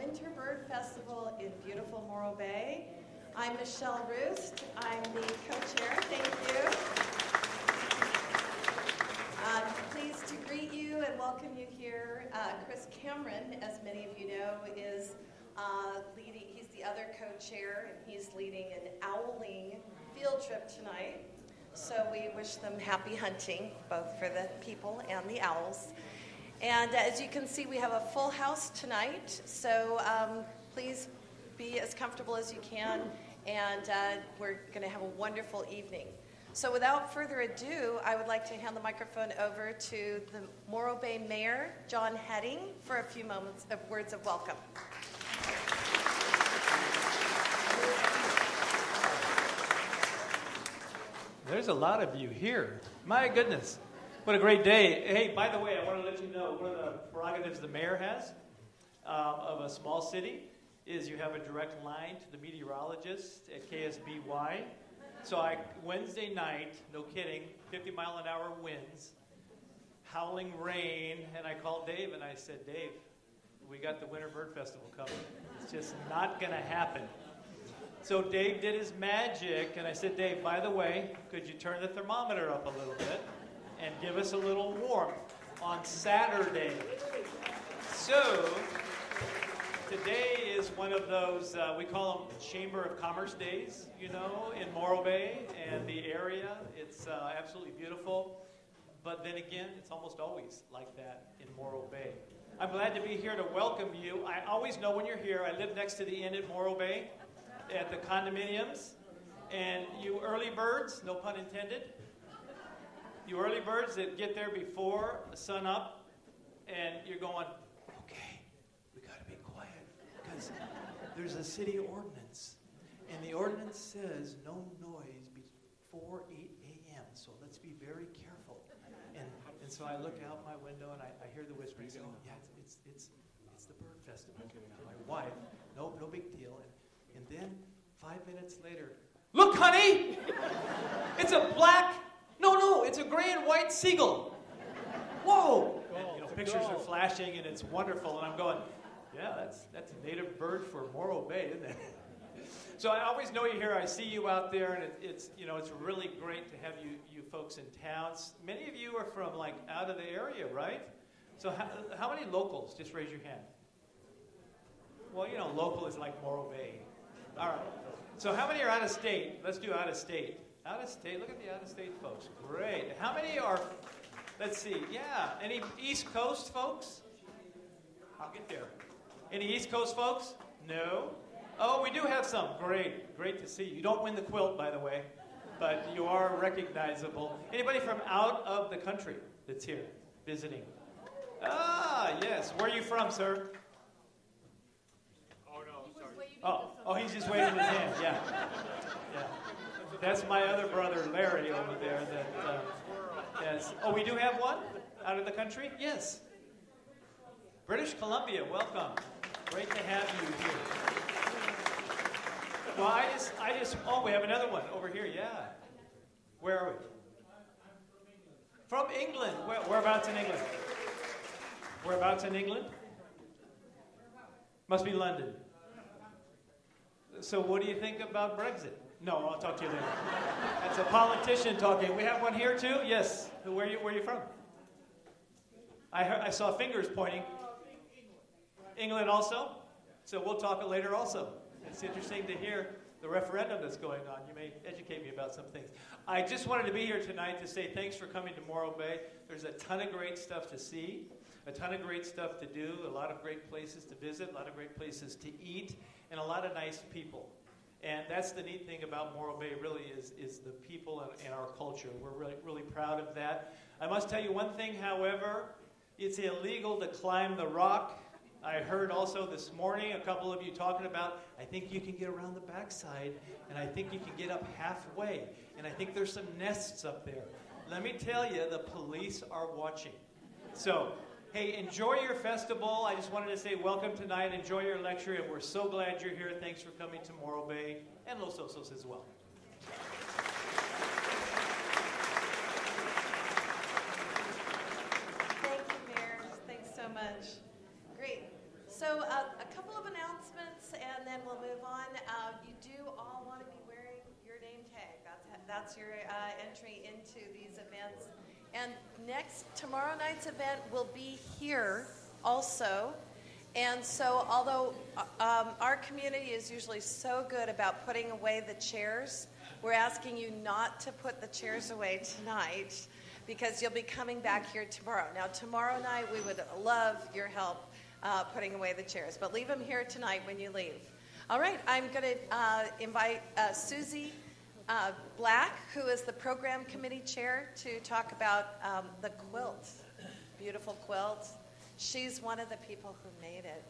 Winter Bird Festival in beautiful Morro Bay. I'm Michelle Roost. I'm the co-chair. Thank you. I'm pleased to greet you and welcome you here. Chris Cameron, as many of you know, is leading. He's the other co-chair, and he's leading an owling field trip tonight. So we wish them happy hunting, both for the people and the owls. And as you can see, we have a full house tonight, so please be as comfortable as you can, and we're going to have a wonderful evening. So without further ado, I would like to hand the microphone over to the Morro Bay Mayor, John Heading, for a few moments of words of welcome. There's a lot of you here. My goodness. What a great day. Hey, by the way, I want to let you know one of the prerogatives the mayor has of a small city is you have a direct line to the meteorologist at KSBY. So Wednesday night, no kidding, 50-mile-an-hour winds, howling rain, and I called Dave and I said, Dave, we got the Winter Bird Festival coming. It's just not going to happen. So Dave did his magic, and I said, Dave, by the way, could you turn the thermometer up a little bit and give us a little warmth on Saturday? So today is one of those, we call them Chamber of Commerce days, you know, in Morro Bay and the area. It's absolutely beautiful. But then again, it's almost always like that in Morro Bay. I'm glad to be here to welcome you. I always know when you're here. I live next to the inn at Morro Bay at the condominiums. And you early birds, no pun intended, you early birds that get there before the sun up, and you're going, okay, we got to be quiet, because there's a city ordinance, and the ordinance says no noise before 8 a.m., so let's be very careful. And so I look out my window, and I hear the whispering saying, yeah, it's the bird festival. My wife, no big deal. And then 5 minutes later, look, honey, it's a black... No, it's a gray and white seagull. Whoa! And, pictures are flashing, and it's wonderful. And I'm going, yeah, that's a native bird for Morro Bay, isn't it? So I always know you here. I see you out there, and it's really great to have you folks in town. Many of you are from like out of the area, right? So how many locals? Just raise your hand. Well, local is like Morro Bay. All right. So how many are out of state? Let's do out of state. Out of state, look at the out of state folks. Great. How many are, let's see, yeah. Any East Coast folks? I'll get there. Any East Coast folks? No? Oh, we do have some. Great to see you. You don't win the quilt, by the way, but you are recognizable. Anybody from out of the country that's here visiting? Ah, yes. Where are you from, sir? Oh, no, sorry. Oh, he's just waving his hand, yeah. That's my other brother, Larry, over there. Yes. Oh, we do have one out of the country? Yes. British Columbia, welcome. Great to have you here. Well, we have another one over here, yeah. Where are we? From England. Whereabouts in England? Whereabouts in England? Must be London. So what do you think about Brexit? No, I'll talk to you later. That's a politician talking. We have one here too? Yes. Where are you from? I saw fingers pointing. England also? So we'll talk later also. It's interesting to hear the referendum that's going on. You may educate me about some things. I just wanted to be here tonight to say thanks for coming to Morro Bay. There's a ton of great stuff to see, a ton of great stuff to do, a lot of great places to visit, a lot of great places to eat, and a lot of nice people. And that's the neat thing about Morro Bay, really, is the people and our culture. We're really proud of that. I must tell you one thing, however, it's illegal to climb the rock. I heard also this morning a couple of you talking about, I think you can get around the backside, and I think you can get up halfway, and I think there's some nests up there. Let me tell you, the police are watching. So, hey, enjoy your festival. I just wanted to say welcome tonight. Enjoy your lecture, and we're so glad you're here. Thanks for coming to Morro Bay and Los Osos as well. Thank you, Mayor. Thanks so much. Great. So a couple of announcements. That's your entry into these events. And tomorrow night's event will be here also. And so although our community is usually so good about putting away the chairs, we're asking you not to put the chairs away tonight because you'll be coming back here tomorrow. Now, tomorrow night, we would love your help putting away the chairs, but leave them here tonight when you leave. All right, I'm going to invite Susie Black, who is the program committee chair, to talk about the quilt, beautiful quilt. She's one of the people who made it.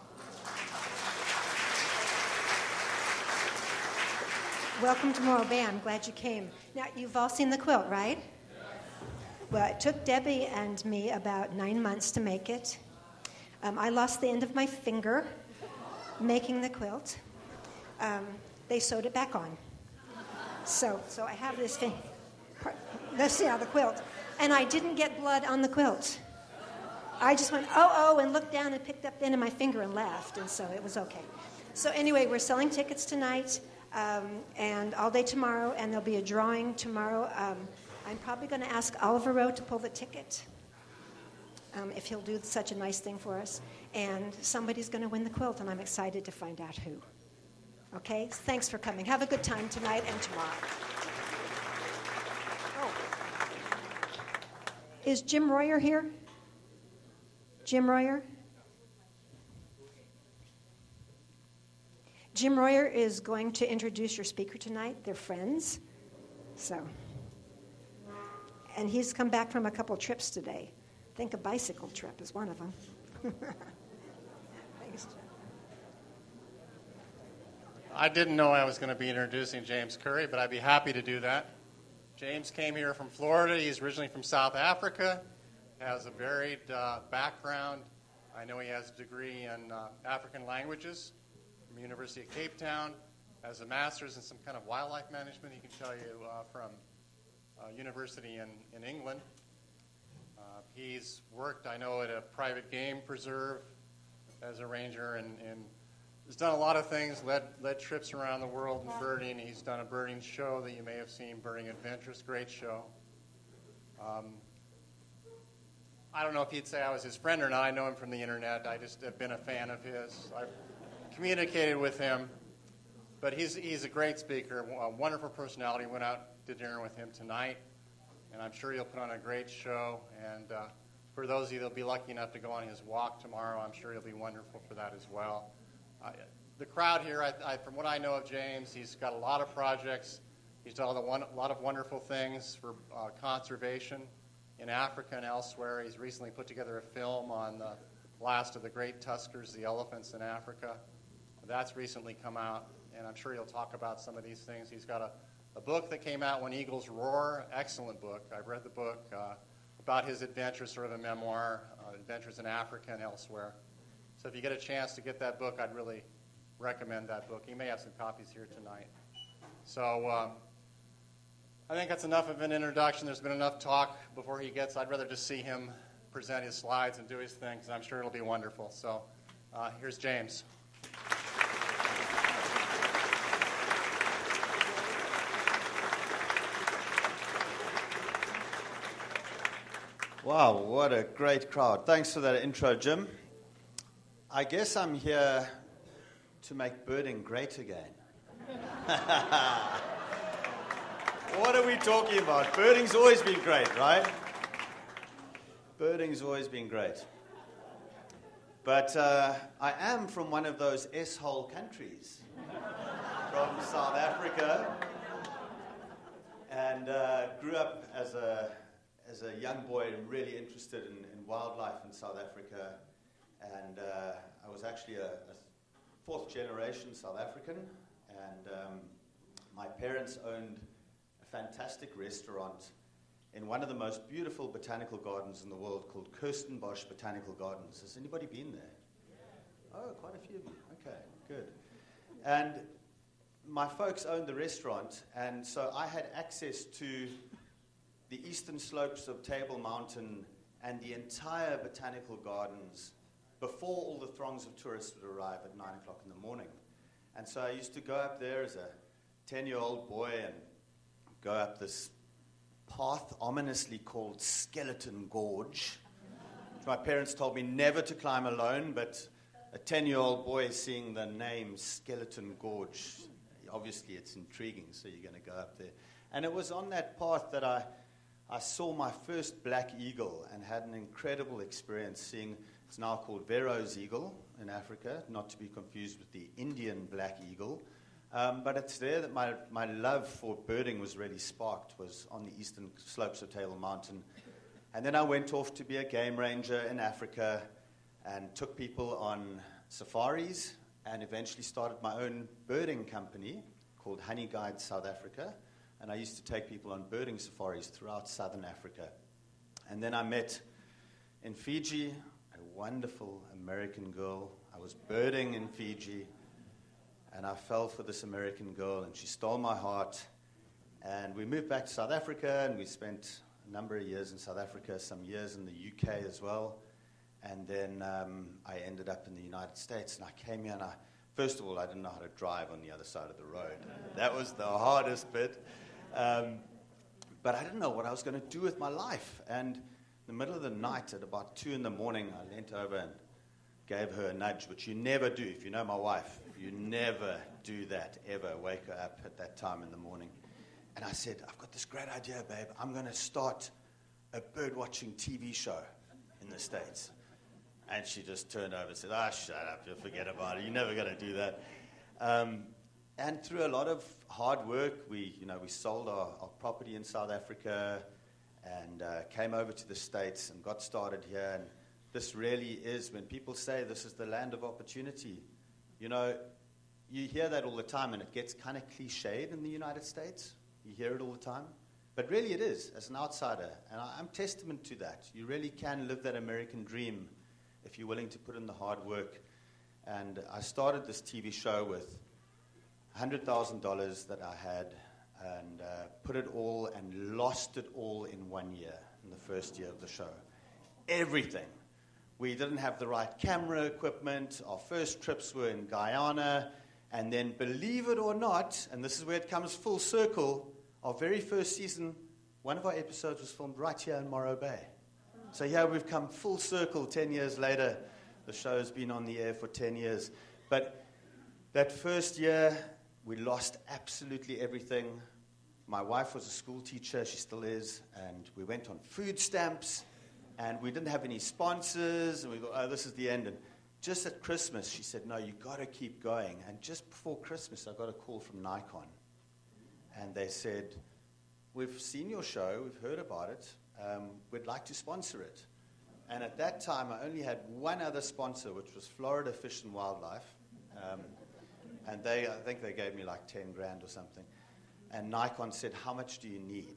Welcome to Morro Bay. I'm glad you came. Now, you've all seen the quilt, right? Well, it took Debbie and me about 9 months to make it. I lost the end of my finger making the quilt. They sewed it back on. So I have this thing. The quilt. And I didn't get blood on the quilt. I just went, oh, and looked down and picked up the end of my finger and left, and so it was okay. So anyway, we're selling tickets tonight and all day tomorrow, and there'll be a drawing tomorrow. I'm probably going to ask Oliver Rowe to pull the ticket, if he'll do such a nice thing for us. And somebody's going to win the quilt, and I'm excited to find out who. Okay? Thanks for coming. Have a good time tonight and tomorrow. Oh. Is Jim Royer here? Jim Royer? Jim Royer is going to introduce your speaker tonight. They're friends. And he's come back from a couple trips today. I think a bicycle trip is one of them. Thanks, Jim. I didn't know I was going to be introducing James Curry, but I'd be happy to do that. James came here from Florida. He's originally from South Africa. Has a varied background. I know he has a degree in African languages from the University of Cape Town. Has a master's in some kind of wildlife management, he can tell you, from university in England. He's worked, I know, at a private game preserve as a ranger, and has done a lot of things, led trips around the world in birding. He's done a birding show that you may have seen, Birding Adventures, great show. I don't know if he'd say I was his friend or not. I know him from the internet. I just have been a fan of his. I've communicated with him. But he's a great speaker, a wonderful personality. Went out to dinner with him tonight. And I'm sure he'll put on a great show. And for those of you that'll be lucky enough to go on his walk tomorrow, I'm sure he'll be wonderful for that as well. The crowd here, from what I know of James, he's got a lot of projects. He's done a lot of wonderful things for conservation in Africa and elsewhere. He's recently put together a film on the last of the great tuskers, the elephants in Africa. That's recently come out, and I'm sure he'll talk about some of these things. He's got a book that came out, When Eagles Roar, excellent book. I've read the book about his adventures, sort of a memoir, adventures in Africa and elsewhere. So if you get a chance to get that book, I'd really recommend that book. He may have some copies here tonight. So I think that's enough of an introduction. There's been enough talk before he gets. I'd rather just see him present his slides and do his thing, because I'm sure it'll be wonderful. So here's James. Wow, what a great crowd. Thanks for that intro, Jim. I guess I'm here to make birding great again. What are we talking about? Birding's always been great, right? Birding's always been great. But I am from one of those S-hole countries, from South Africa, and grew up as a young boy really interested in wildlife in South Africa. And I was actually a fourth generation South African, and my parents owned a fantastic restaurant in one of the most beautiful botanical gardens in the world called Kirstenbosch Botanical Gardens. Has anybody been there? Oh, quite a few of you. Okay, good. And my folks owned the restaurant, and so I had access to the eastern slopes of Table Mountain and the entire botanical gardens before all the throngs of tourists would arrive at 9 o'clock in the morning. And so I used to go up there as a 10-year-old boy and go up this path ominously called Skeleton Gorge. My parents told me never to climb alone, but a 10-year-old boy seeing the name Skeleton Gorge, obviously it's intriguing, so you're going to go up there. And it was on that path that I saw my first black eagle and had an incredible experience seeing, it's now called Vero's eagle in Africa, not to be confused with the Indian black eagle. But it's there that my love for birding was really sparked, was on the eastern slopes of Table Mountain. And then I went off to be a game ranger in Africa and took people on safaris and eventually started my own birding company called Honey Guide South Africa. And I used to take people on birding safaris throughout southern Africa. And then I met in Fiji a wonderful American girl. I was birding in Fiji, and I fell for this American girl, and she stole my heart. And we moved back to South Africa, and we spent a number of years in South Africa, some years in the UK as well. And then I ended up in the United States, and I came here, and first of all, I didn't know how to drive on the other side of the road. That was the hardest bit. But I didn't know what I was going to do with my life. And in the middle of the night, at about 2 in the morning, I leant over and gave her a nudge, which you never do. If you know my wife, you never do that, ever. Wake her up at that time in the morning. And I said, I've got this great idea, babe. I'm going to start a bird-watching TV show in the States. And she just turned over and said, shut up, you'll forget about it. You're never going to do that. And through a lot of hard work, we sold our property in South Africa and came over to the States and got started here. And this really is, when people say this is the land of opportunity, you hear that all the time, and it gets kind of cliched in the United States. You hear it all the time. But really it is, as an outsider. And I'm testament to that. You really can live that American dream if you're willing to put in the hard work. And I started this TV show with $100,000 that I had and put it all and lost it all in 1 year, in the first year of the show. Everything. We didn't have the right camera equipment. Our first trips were in Guyana. And then, believe it or not, and this is where it comes full circle, our very first season, one of our episodes was filmed right here in Morro Bay. So here we've come full circle 10 years later. The show's been on the air for 10 years. But that first year, we lost absolutely everything. My wife was a school teacher, she still is, and we went on food stamps, and we didn't have any sponsors, and we thought, this is the end. And just at Christmas, she said, no, you've got to keep going. And just before Christmas, I got a call from Nikon. And they said, we've seen your show, we've heard about it, we'd like to sponsor it. And at that time, I only had one other sponsor, which was Florida Fish and Wildlife. And I think they gave me like 10 grand or something. And Nikon said, how much do you need?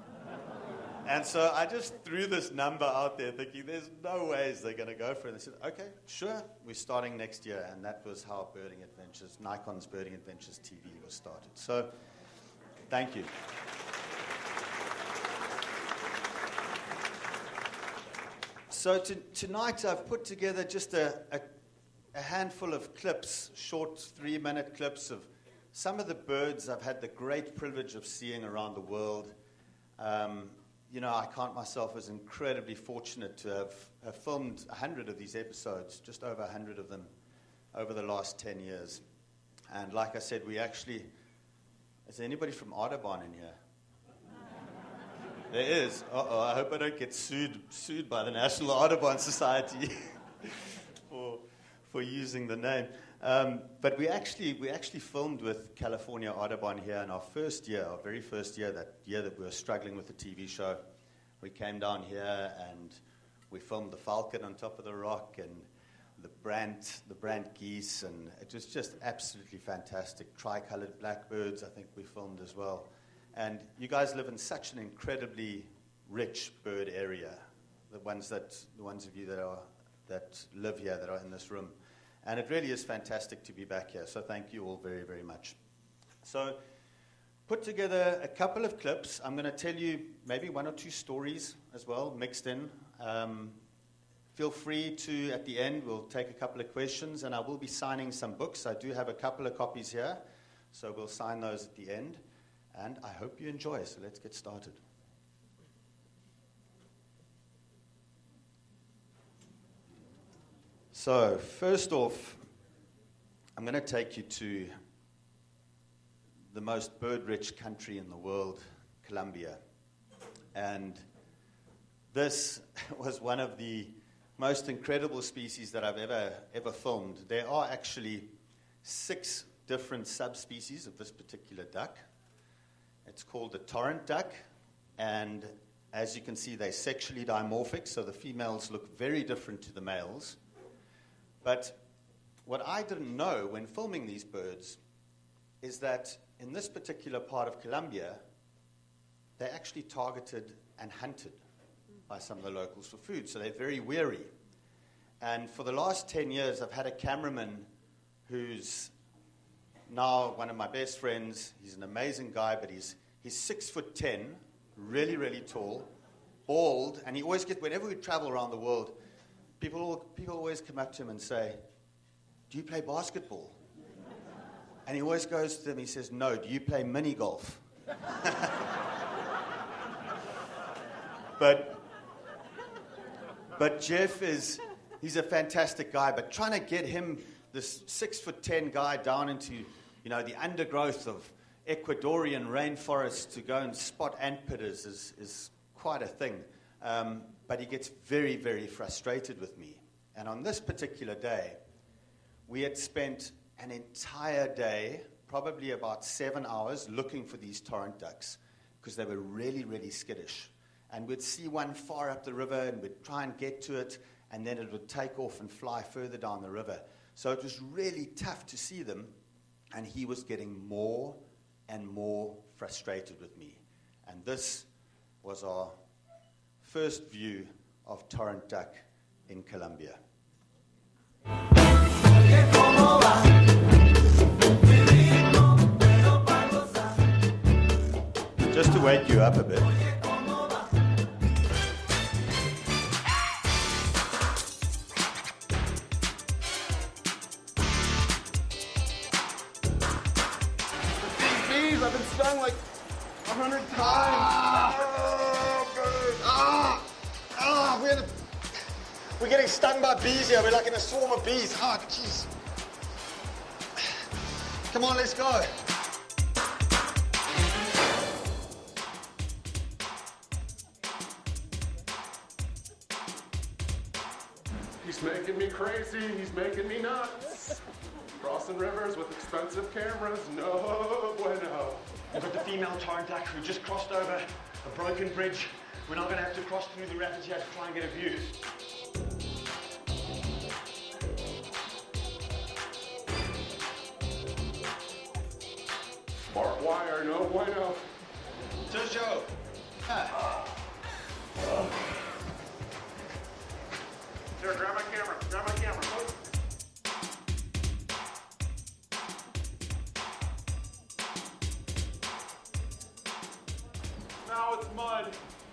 And so I just threw this number out there thinking, there's no ways they're going to go for it. And they said, okay, sure, we're starting next year. And that was how Birding Adventures, Nikon's Birding Adventures TV was started. So, thank you. So tonight I've put together just a handful of clips, short 3-minute clips of some of the birds I've had the great privilege of seeing around the world. I count myself as incredibly fortunate to have filmed 100 of these episodes, just over 100 of them, over the last 10 years. And like I said, is there anybody from Audubon in here? There is. I hope I don't get sued by the National Audubon Society for using the name. But we actually filmed with California Audubon here in our very first year, that year that we were struggling with the TV show. We came down here and we filmed the falcon on top of the rock and the brant geese, and it was just absolutely fantastic. Tricolored blackbirds, I think we filmed as well. And you guys live in such an incredibly rich bird area. The ones of you that live here, that are in this room. And it really is fantastic to be back here. So thank you all very, very much. So put together a couple of clips. I'm going to tell you maybe 1 or 2 stories as well, mixed in. Feel free to, at the end, we'll take a couple of questions, and I will be signing some books. I do have a couple of copies here, so we'll sign those at the end. and I hope you enjoy. So let's get started. So first off, I'm going to take you to the most bird-rich country in the world, Colombia. And this was one of the most incredible species that I've ever filmed. There are actually 6 different subspecies of this particular duck. It's called the torrent duck, and as you can see, they're sexually dimorphic, so the females look very different to the males. But what I didn't know when filming these birds is that in this particular part of Colombia, they're actually targeted and hunted by some of the locals for food, so they're very wary. And for the last 10 years, I've had a cameraman who's now one of my best friends. He's an amazing guy, but he's 6'10", really, really tall, bald, and he always gets, whenever we travel around the world, people always come up to him and say, "Do you play basketball?" And he always goes to them, he says, "No, do you play mini golf?" But Jeff he's a fantastic guy, but trying to get him, this 6'10" guy, down into, the undergrowth of Ecuadorian rainforests to go and spot antpitters is quite a thing. But he gets very, very frustrated with me. And on this particular day, we had spent an entire day, probably about 7 hours, looking for these torrent ducks because they were really, really skittish. And we'd see one far up the river, and we'd try and get to it, and then it would take off and fly further down the river. So it was really tough to see them, and he was getting more and more frustrated with me. And this was our first view of torrent duck in Colombia. Just to wake you up a bit. I've been stung like 100 times. We're getting stung by bees here. We're like in a swarm of bees. Jeez. Come on, let's go. He's making me crazy. He's making me nuts. Crossing rivers with expensive cameras, no bueno. We've got the female torrent duck who just crossed over a broken bridge. We're now going to have to cross through the rapids here to try and get a view. Barbed wire, no bueno. Jojo! Here, grab my camera, grab my camera. Now it's mud.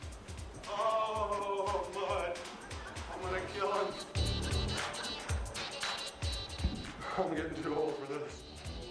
Oh, mud. I'm gonna kill him. I'm getting too old for this.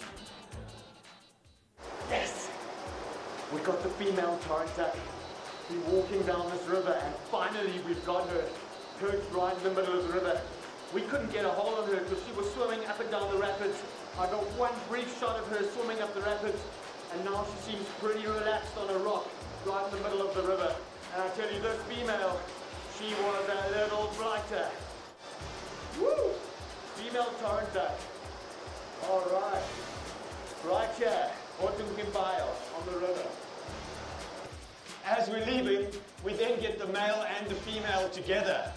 Yes! We got the female torrent duck. We're walking down this river, and finally we've got her perched right in the middle of the river. We couldn't get a hold of her because she was swimming up and down the rapids. I got one brief shot of her swimming up the rapids, and now she seems pretty relaxed on a rock right in the middle of the river. And I tell you, this female, she was a little brighter. Woo! Female torrent duck. All right. Right here, Otunquimbayo on the river. As we're leaving, we then get the male and the female together.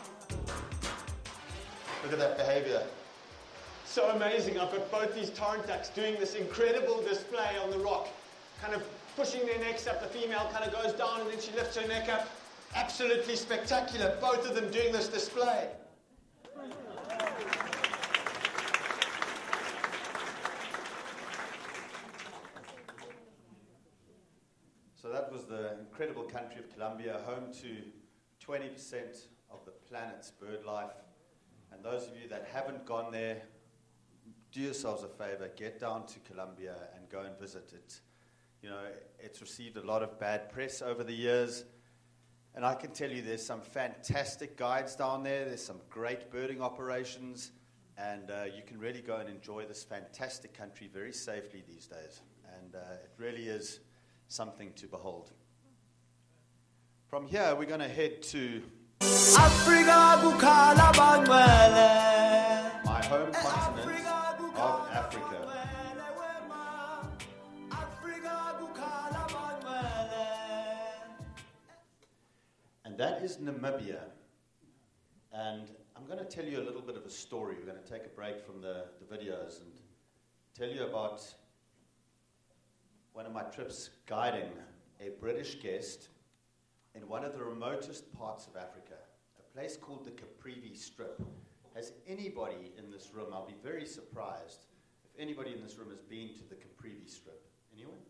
Look at that behavior. So amazing. I've got both these torrent ducks doing this incredible display on the rock, kind of pushing their necks up. The female kind of goes down and then she lifts her neck up. Absolutely spectacular. Both of them doing this display. So that was the incredible country of Colombia, home to 20% of the planet's bird life. And those of you that haven't gone there, do yourselves a favor, get down to Colombia and go and visit it. You know, it's received a lot of bad press over the years. And I can tell you there's some fantastic guides down there. There's some great birding operations. And you can really go and enjoy this fantastic country very safely these days. And it really is something to behold. From here, we're going to head to my home continent of Africa. And that is Namibia. And I'm going to tell you a little bit of a story. We're going to take a break from the videos and tell you about one of my trips guiding a British guest in one of the remotest parts of Africa, a place called the Caprivi Strip. Has anybody in this room, I'll be very surprised if anybody in this room has been to the Caprivi Strip. Anyone?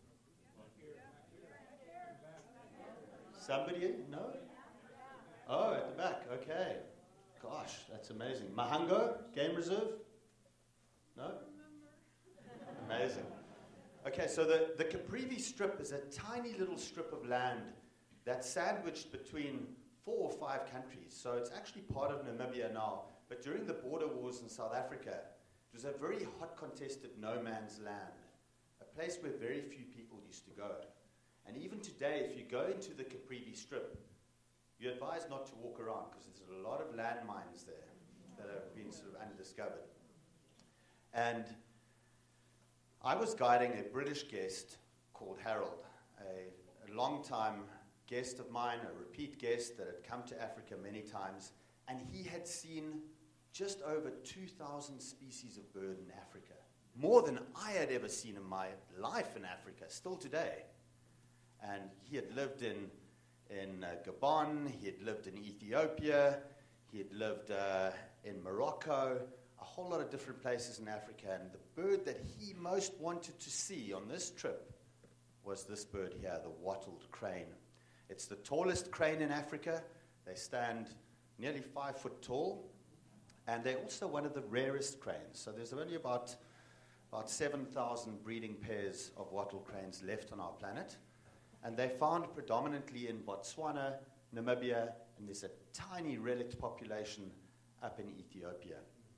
Somebody? No? Oh, at the back, okay. Gosh, that's amazing. Mahango, Game Reserve? No? Amazing. Okay, so the Caprivi Strip is a tiny little strip of land that's sandwiched between 4 or 5 countries. So it's actually part of Namibia now. But during the border wars in South Africa, it was a very hot contested no man's land, a place where very few people used to go. And even today, if you go into the Caprivi Strip, you're advised not to walk around because there's a lot of landmines there that have been sort of undiscovered. And I was guiding a British guest called Harold, a long-time guest of mine, a repeat guest that had come to Africa many times, and he had seen just over 2,000 species of bird in Africa, more than I had ever seen in my life in Africa, still today. And he had lived in Gabon, he had lived in Ethiopia, he had lived in Morocco, a whole lot of different places in Africa. And the bird that he most wanted to see on this trip was this bird here, the wattled crane. It's the tallest crane in Africa. They stand nearly 5 foot tall, and they're also one of the rarest cranes. So there's only about 7,000 breeding pairs of wattled cranes left on our planet. And they're found predominantly in Botswana, Namibia, and there's a tiny relict population up in Ethiopia.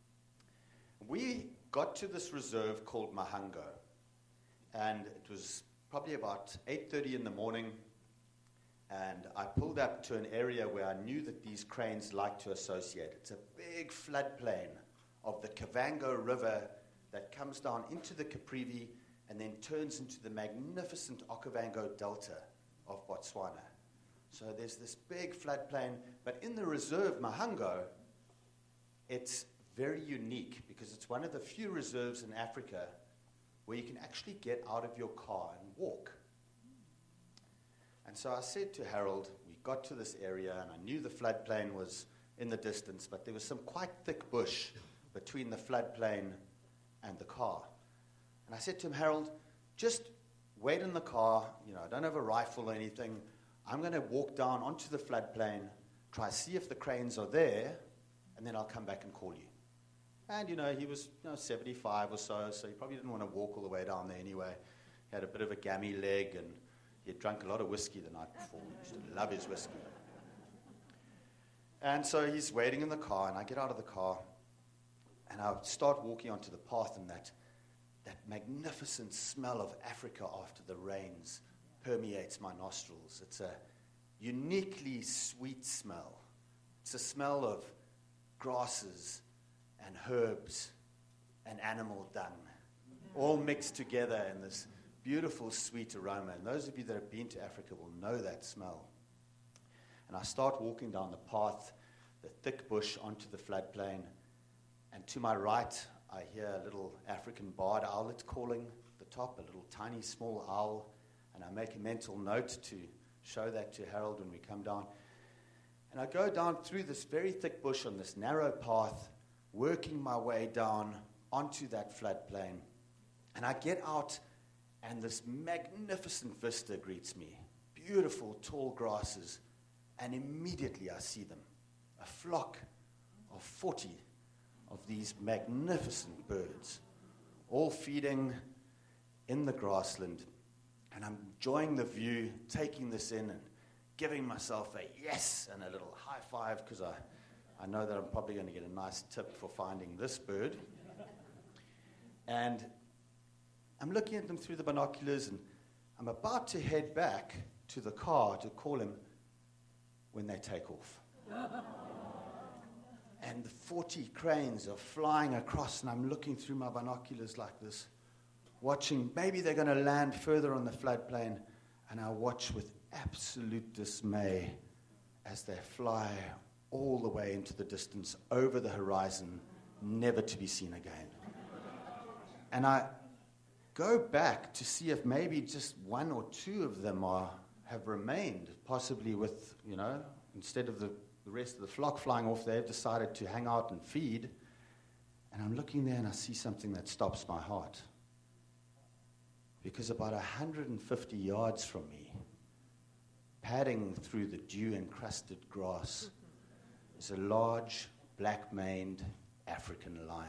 We got to this reserve called Mahango, and it was probably about 8:30 in the morning, and I pulled up to an area where I knew that these cranes like to associate. It's a big floodplain of the Kavango River that comes down into the Caprivi and then turns into the magnificent Okavango Delta of Botswana. So there's this big floodplain, but in the reserve, Mahango, it's very unique because it's one of the few reserves in Africa where you can actually get out of your car and walk. And so I said to Harold, we got to this area, and I knew the floodplain was in the distance, but there was some quite thick bush between the floodplain and the car. And I said to him, Harold, just wait in the car. You know, I don't have a rifle or anything. I'm going to walk down onto the floodplain, try to see if the cranes are there, and then I'll come back and call you. And, you know, he was 75 or so he probably didn't want to walk all the way down there anyway. He had a bit of a gammy leg, and he had drunk a lot of whiskey the night before. He used to love his whiskey. And so he's waiting in the car, and I get out of the car, and I start walking onto the path, and that magnificent smell of Africa after the rains permeates my nostrils. It's a uniquely sweet smell. It's a smell of grasses and herbs and animal dung, all mixed together in this beautiful, sweet aroma. And those of you that have been to Africa will know that smell. And I start walking down the path, the thick bush onto the floodplain, and to my right, I hear a little African barred owlet calling at the top, a little tiny small owl, and I make a mental note to show that to Harold when we come down. And I go down through this very thick bush on this narrow path, working my way down onto that floodplain. And I get out, and this magnificent vista greets me. Beautiful, tall grasses, and immediately I see them. A flock of 40 of these magnificent birds, all feeding in the grassland. And I'm enjoying the view, taking this in and giving myself a yes and a little high five because I know that I'm probably going to get a nice tip for finding this bird. And I'm looking at them through the binoculars, and I'm about to head back to the car to call him when they take off. And the 40 cranes are flying across, and I'm looking through my binoculars like this, watching. Maybe they're going to land further on the floodplain, and I watch with absolute dismay as they fly all the way into the distance, over the horizon, never to be seen again. And I go back to see if maybe just one or two of them have remained, possibly with, instead of the rest of the flock flying off, they've decided to hang out and feed. And I'm looking there and I see something that stops my heart. Because about 150 yards from me, padding through the dew-encrusted grass, is a large, black-maned African lion.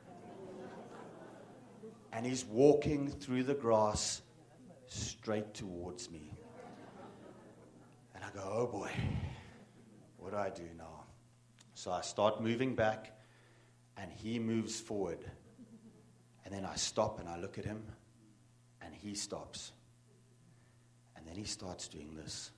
And he's walking through the grass straight towards me. And I go, oh boy, what do I do now? So I start moving back, and he moves forward. And then I stop and I look at him, and he stops. And then he starts doing this.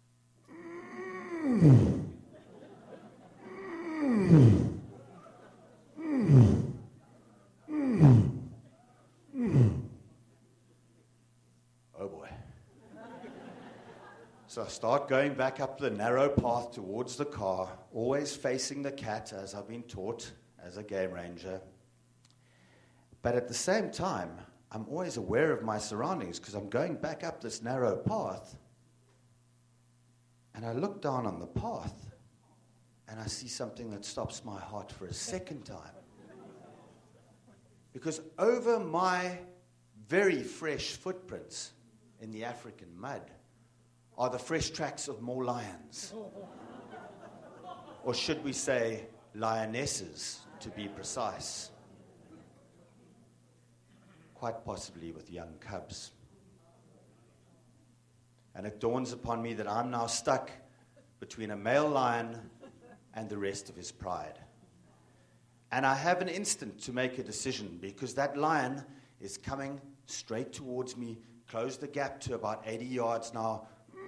Oh boy. So I start going back up the narrow path towards the car, always facing the cat, as I've been taught as a game ranger. But at the same time, I'm always aware of my surroundings because I'm going back up this narrow path. And I look down on the path, and I see something that stops my heart for a second time. Because over my very fresh footprints in the African mud are the fresh tracks of more lions. Or should we say lionesses, to be precise. Quite possibly with young cubs. And it dawns upon me that I'm now stuck between a male lion and the rest of his pride. And I have an instant to make a decision because that lion is coming straight towards me, close the gap to about 80 yards now.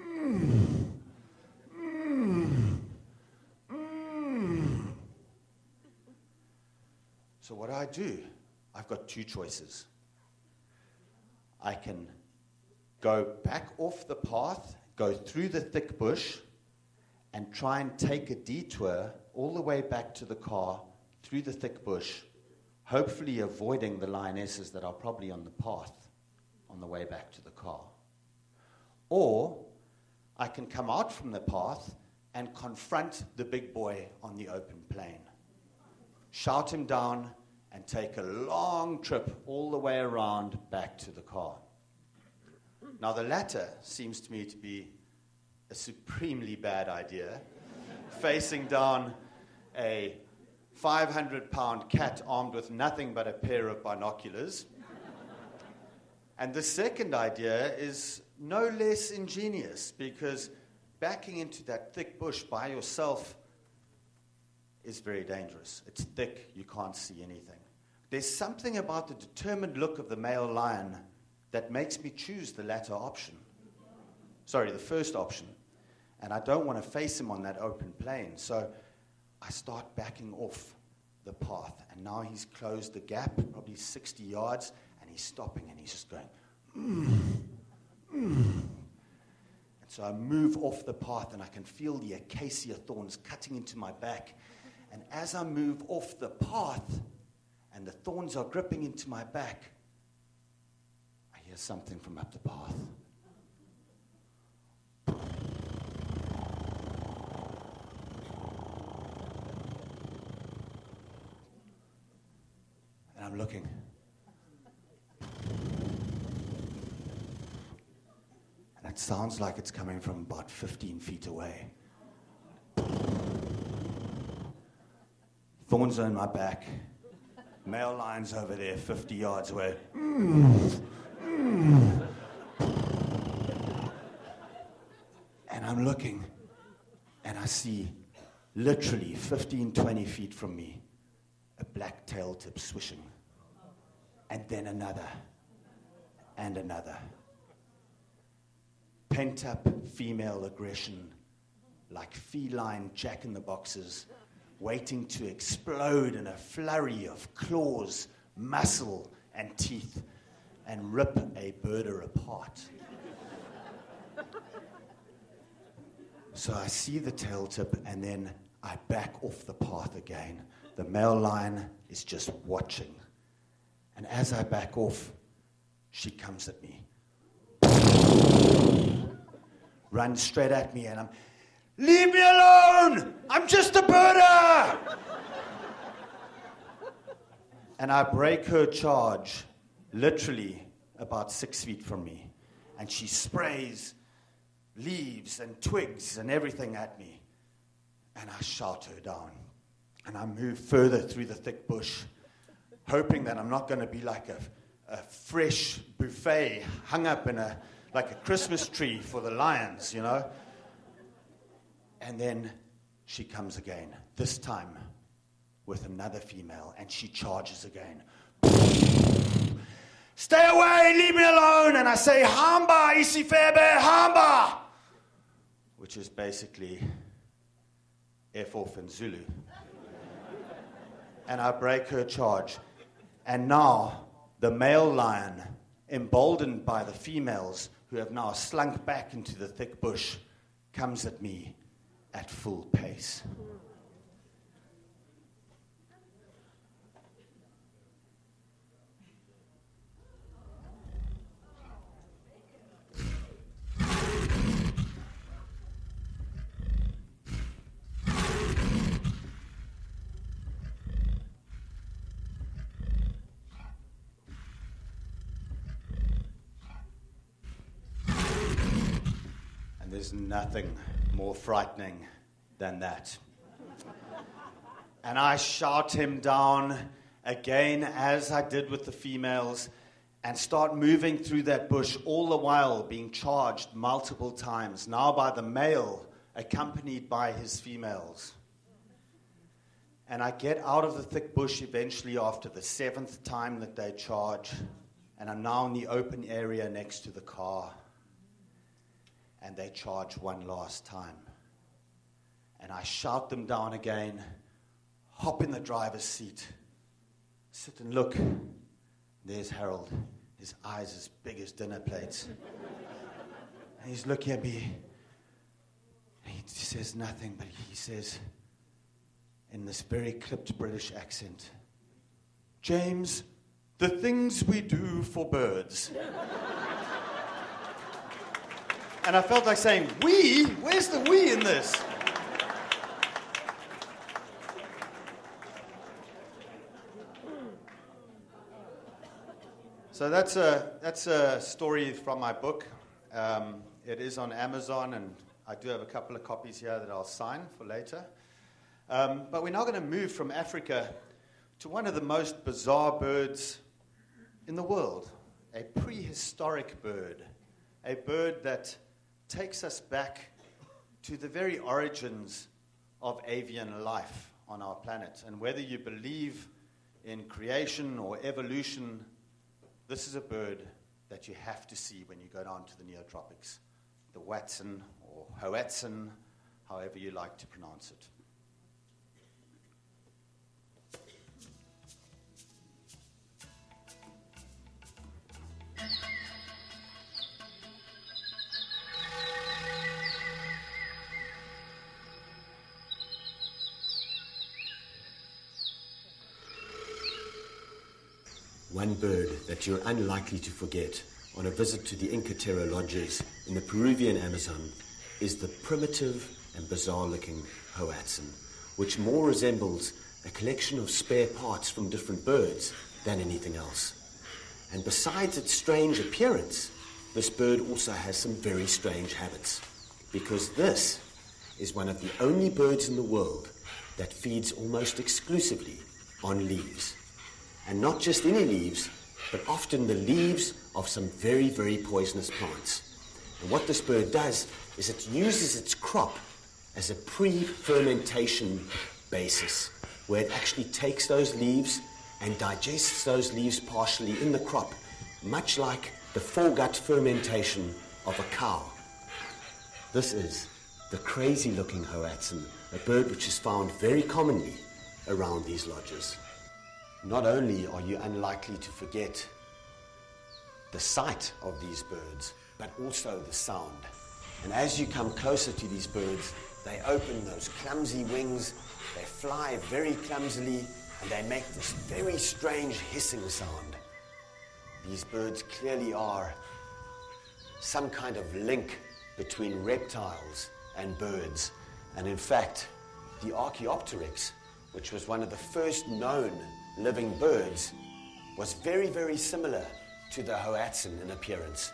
So what do? I've got two choices. I can go back off the path, go through the thick bush, and try and take a detour all the way back to the car through the thick bush, hopefully avoiding the lionesses that are probably on the path on the way back to the car. Or I can come out from the path and confront the big boy on the open plain, shout him down, and take a long trip all the way around back to the car. Now, the latter seems to me to be a supremely bad idea, facing down a 500-pound cat armed with nothing but a pair of binoculars. And the second idea is no less ingenious, because backing into that thick bush by yourself is very dangerous. It's thick, you can't see anything. There's something about the determined look of the male lion that makes me choose the latter option. Sorry, the first option. And I don't want to face him on that open plain. So I start backing off the path. And now he's closed the gap, probably 60 yards, and he's stopping and he's just going, And so I move off the path and I can feel the acacia thorns cutting into my back. And as I move off the path and the thorns are gripping into my back, I hear something from up the path. And I'm looking. And it sounds like it's coming from about 15 feet away. Thorns are in my back. Male lion's over there, 50 yards away. I'm looking, and I see literally 15, 20 feet from me, a black tail tip swishing. And then another, and another. Pent-up female aggression, like feline jack-in-the-boxes, waiting to explode in a flurry of claws, muscle, and teeth, and rip a birder apart. So I see the tail tip, and then I back off the path again. The male lion is just watching. And as I back off, she comes at me. Runs straight at me, and I'm, leave me alone! I'm just a birder! And I break her charge, literally about 6 feet from me. And she sprays leaves and twigs and everything at me. And I shout her down. And I move further through the thick bush, hoping that I'm not going to be like a fresh buffet hung up in like a Christmas tree for the lions, you know. And then she comes again, this time with another female, and she charges again. Stay away, leave me alone. And I say, Hamba, Isifebe, Hamba, which is basically F off in Zulu. And I break her charge. And now the male lion, emboldened by the females who have now slunk back into the thick bush, comes at me at full pace. There's nothing more frightening than that. And I shout him down again, as I did with the females, and start moving through that bush, all the while being charged multiple times, now by the male, accompanied by his females. And I get out of the thick bush eventually after the 7th time that they charge, and I'm now in the open area next to the car. And they charge one last time. And I shout them down again, hop in the driver's seat, sit and look. There's Harold, his eyes as big as dinner plates. And he's looking at me. And he says nothing, but he says, in this very clipped British accent, James, the things we do for birds. And I felt like saying, we? Where's the we in this? So that's a story from my book. It is on Amazon, and I do have a couple of copies here that I'll sign for later. But we're now going to move from Africa to one of the most bizarre birds in the world, a prehistoric bird, a bird that takes us back to the very origins of avian life on our planet. And whether you believe in creation or evolution, this is a bird that you have to see when you go down to the neotropics. The Watson or Hoatzin, however you like to pronounce it. One bird that you're unlikely to forget on a visit to the Inca Terra lodges in the Peruvian Amazon is the primitive and bizarre-looking Hoatzin, which more resembles a collection of spare parts from different birds than anything else. And besides its strange appearance, this bird also has some very strange habits, because this is one of the only birds in the world that feeds almost exclusively on leaves. And not just any leaves, but often the leaves of some very, very poisonous plants. And what this bird does is it uses its crop as a pre-fermentation basis, where it actually takes those leaves and digests those leaves partially in the crop, much like the foregut fermentation of a cow. This is the crazy-looking Hoatzin, a bird which is found very commonly around these lodges. Not only are you unlikely to forget the sight of these birds, but also the sound. And as you come closer to these birds, they open those clumsy wings, they fly very clumsily, and they make this very strange hissing sound. These birds clearly are some kind of link between reptiles and birds. And in fact, the Archaeopteryx, which was one of the first known living birds, was very, very similar to the Hoatzin in appearance.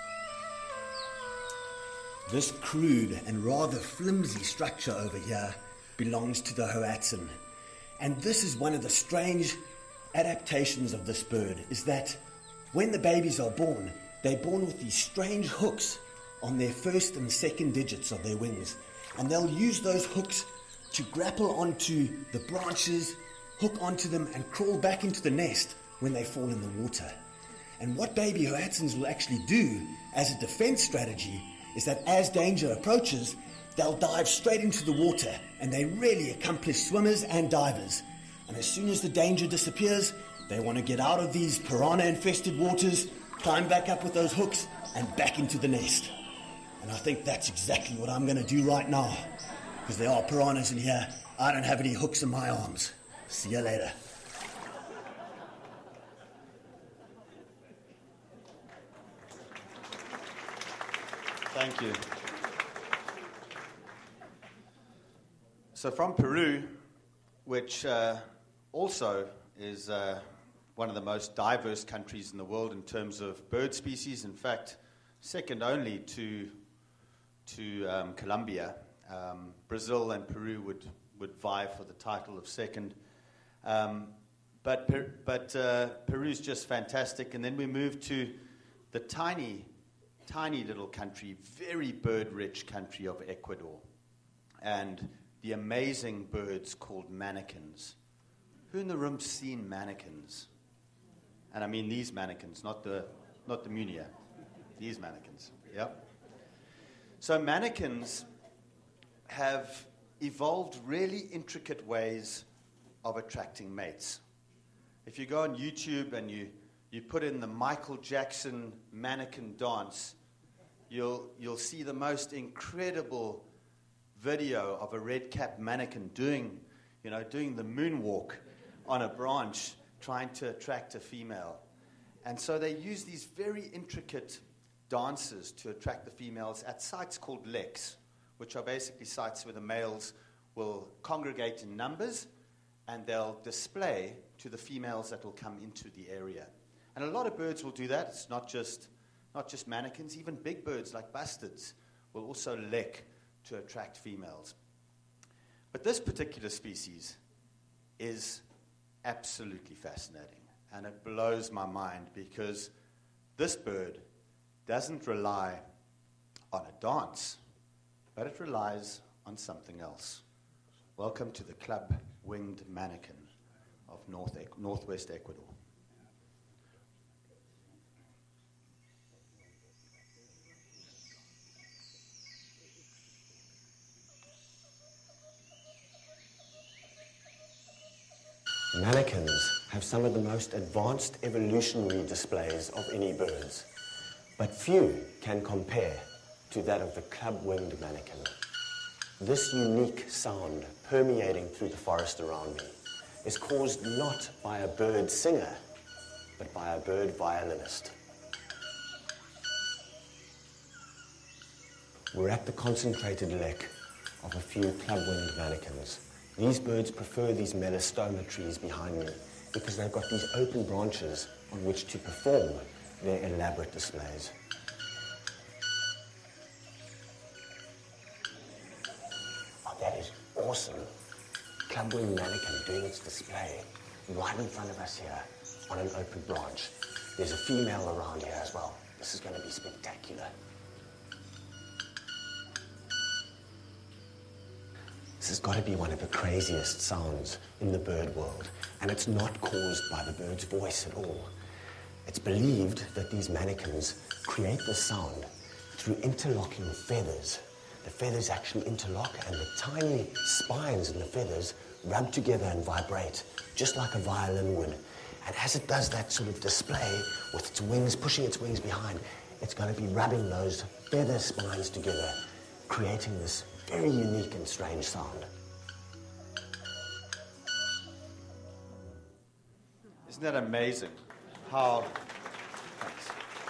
This crude and rather flimsy structure over here belongs to the Hoatzin. And this is one of the strange adaptations of this bird, is that when the babies are born, they're born with these strange hooks on their first and second digits of their wings. And they'll use those hooks to grapple onto the branches, hook onto them, and crawl back into the nest when they fall in the water. And what baby Hoatzins will actually do as a defense strategy is that as danger approaches, they'll dive straight into the water, and they're really accomplished swimmers and divers. And as soon as the danger disappears, they want to get out of these piranha-infested waters, climb back up with those hooks, and back into the nest. And I think that's exactly what I'm going to do right now, because there are piranhas in here. I don't have any hooks in my arms. See you later. Thank you. So from Peru, which also is one of the most diverse countries in the world in terms of bird species, in fact, second only to Colombia. Brazil and Peru would vie for the title of second. But Peru's just fantastic. And then we moved to the tiny little country, very bird-rich country of Ecuador. And the amazing birds called manakins. Who in the room's seen manakins? And I mean these manakins, not the Munia. These manakins, yep. So manakins have evolved really intricate ways of attracting mates. If you go on YouTube and you put in the Michael Jackson mannequin dance, you'll see the most incredible video of a red-capped mannequin doing the moonwalk on a branch, trying to attract a female. And so they use these very intricate dances to attract the females at sites called leks, which are basically sites where the males will congregate in numbers and they'll display to the females that will come into the area. And a lot of birds will do that. It's not just manakins. Even big birds like bustards will also lek to attract females. But this particular species is absolutely fascinating. And it blows my mind because this bird doesn't rely on a dance, but it relies on something else. Welcome to the club-winged manakin of northwest Ecuador. Manakins have some of the most advanced evolutionary displays of any birds, but few can compare to that of the club-winged manakin. This unique sound permeating through the forest around me is caused not by a bird singer, but by a bird violinist. We're at the concentrated lek of a few club-winged manakins. These birds prefer these melastoma trees behind me because they've got these open branches on which to perform their elaborate displays. Oh, that is awesome. Club-winged manakin doing its display right in front of us here on an open branch. There's a female around here as well. This is going to be spectacular. This has got to be one of the craziest sounds in the bird world, and it's not caused by the bird's voice at all. It's believed that these mannequins create this sound through interlocking feathers. The feathers actually interlock, and the tiny spines in the feathers rub together and vibrate, just like a violin would. And as it does that sort of display with its wings, pushing its wings behind, it's going to be rubbing those feather spines together, creating this very unique and strange sound. Isn't that amazing? How... Thanks.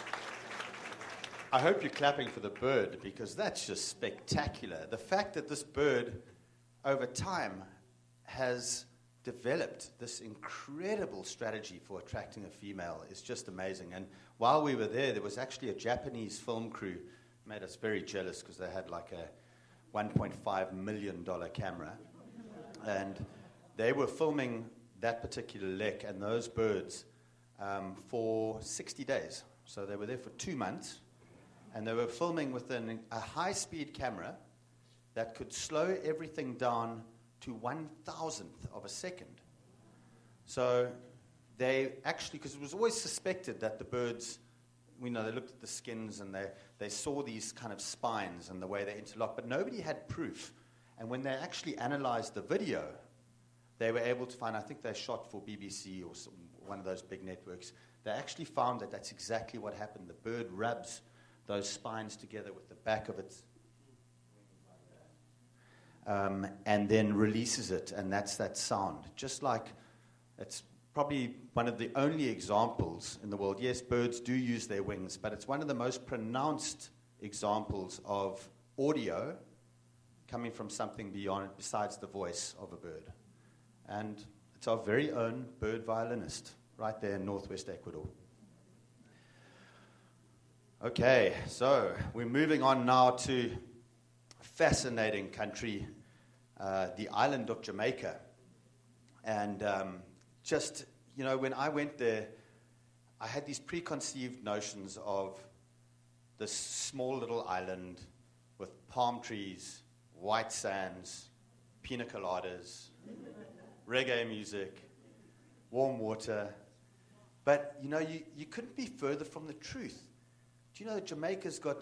I hope you're clapping for the bird, because that's just spectacular. The fact that this bird, over time, has developed this incredible strategy for attracting a female is just amazing. And while we were there was actually a Japanese film crew, made us very jealous because they had like a $1.5 million camera. And they were filming that particular lek and those birds for 60 days. So they were there for 2 months, and they were filming with a high-speed camera that could slow everything down to 1,000th of a second. So they actually, because it was always suspected that the birds, they looked at the skins and they saw these kind of spines and the way they interlock, but nobody had proof. And when they actually analyzed the video, they were able to find, I think they shot for BBC or one of those big networks, they actually found that that's exactly what happened. The bird rubs those spines together with the back of its and then releases it, and that's that sound. Just like it's probably one of the only examples in the world. Yes, birds do use their wings, but it's one of the most pronounced examples of audio coming from something besides the voice of a bird. And it's our very own bird violinist right there in northwest Ecuador. Okay, so we're moving on now to a fascinating country, the island of Jamaica. And when I went there, I had these preconceived notions of this small little island with palm trees, white sands, pina coladas, reggae music, warm water. But, you couldn't be further from the truth. Do you know that Jamaica's got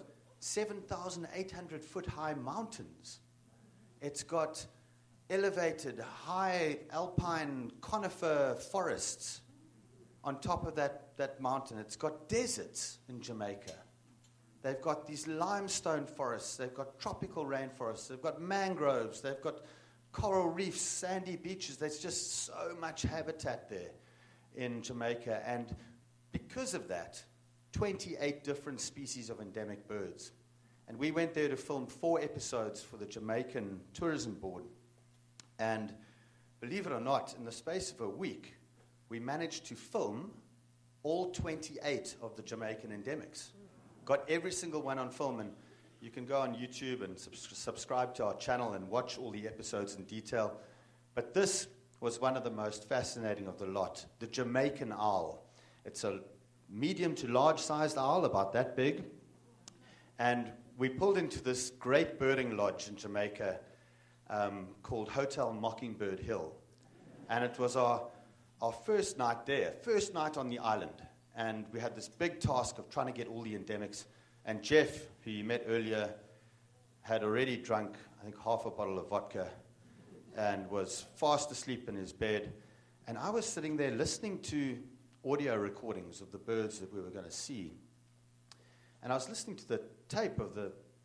7,800-foot high mountains? It's got elevated, high alpine conifer forests on top of that mountain. It's got deserts in Jamaica. They've got these limestone forests. They've got tropical rainforests. They've got mangroves. They've got coral reefs, sandy beaches. There's just so much habitat there in Jamaica. And because of that, 28 different species of endemic birds. And we went there to film 4 episodes for the Jamaican Tourism Board. And believe it or not, in the space of a week, we managed to film all 28 of the Jamaican endemics. Got every single one on film, and you can go on YouTube and subscribe to our channel and watch all the episodes in detail. But this was one of the most fascinating of the lot, the Jamaican owl. It's a medium to large-sized owl, about that big. And we pulled into this great birding lodge in Jamaica called Hotel Mockingbird Hill. And it was our first night there, first night on the island. And we had this big task of trying to get all the endemics. And Jeff, who you met earlier, had already drunk, I think, half a bottle of vodka and was fast asleep in his bed. And I was sitting there listening to audio recordings of the birds that we were going to see. And I was listening to the tape of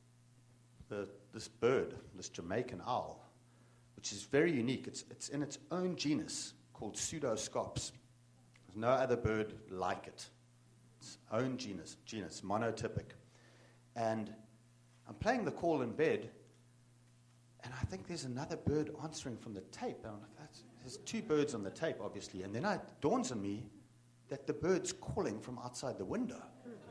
this bird, this Jamaican owl, which is very unique. It's in its own genus called Pseudoscops. There's no other bird like it. Its own genus, monotypic. And I'm playing the call in bed, and I think there's another bird answering from the tape. And I'm like, there's 2 birds on the tape, obviously. And then it dawns on me that the bird's calling from outside the window.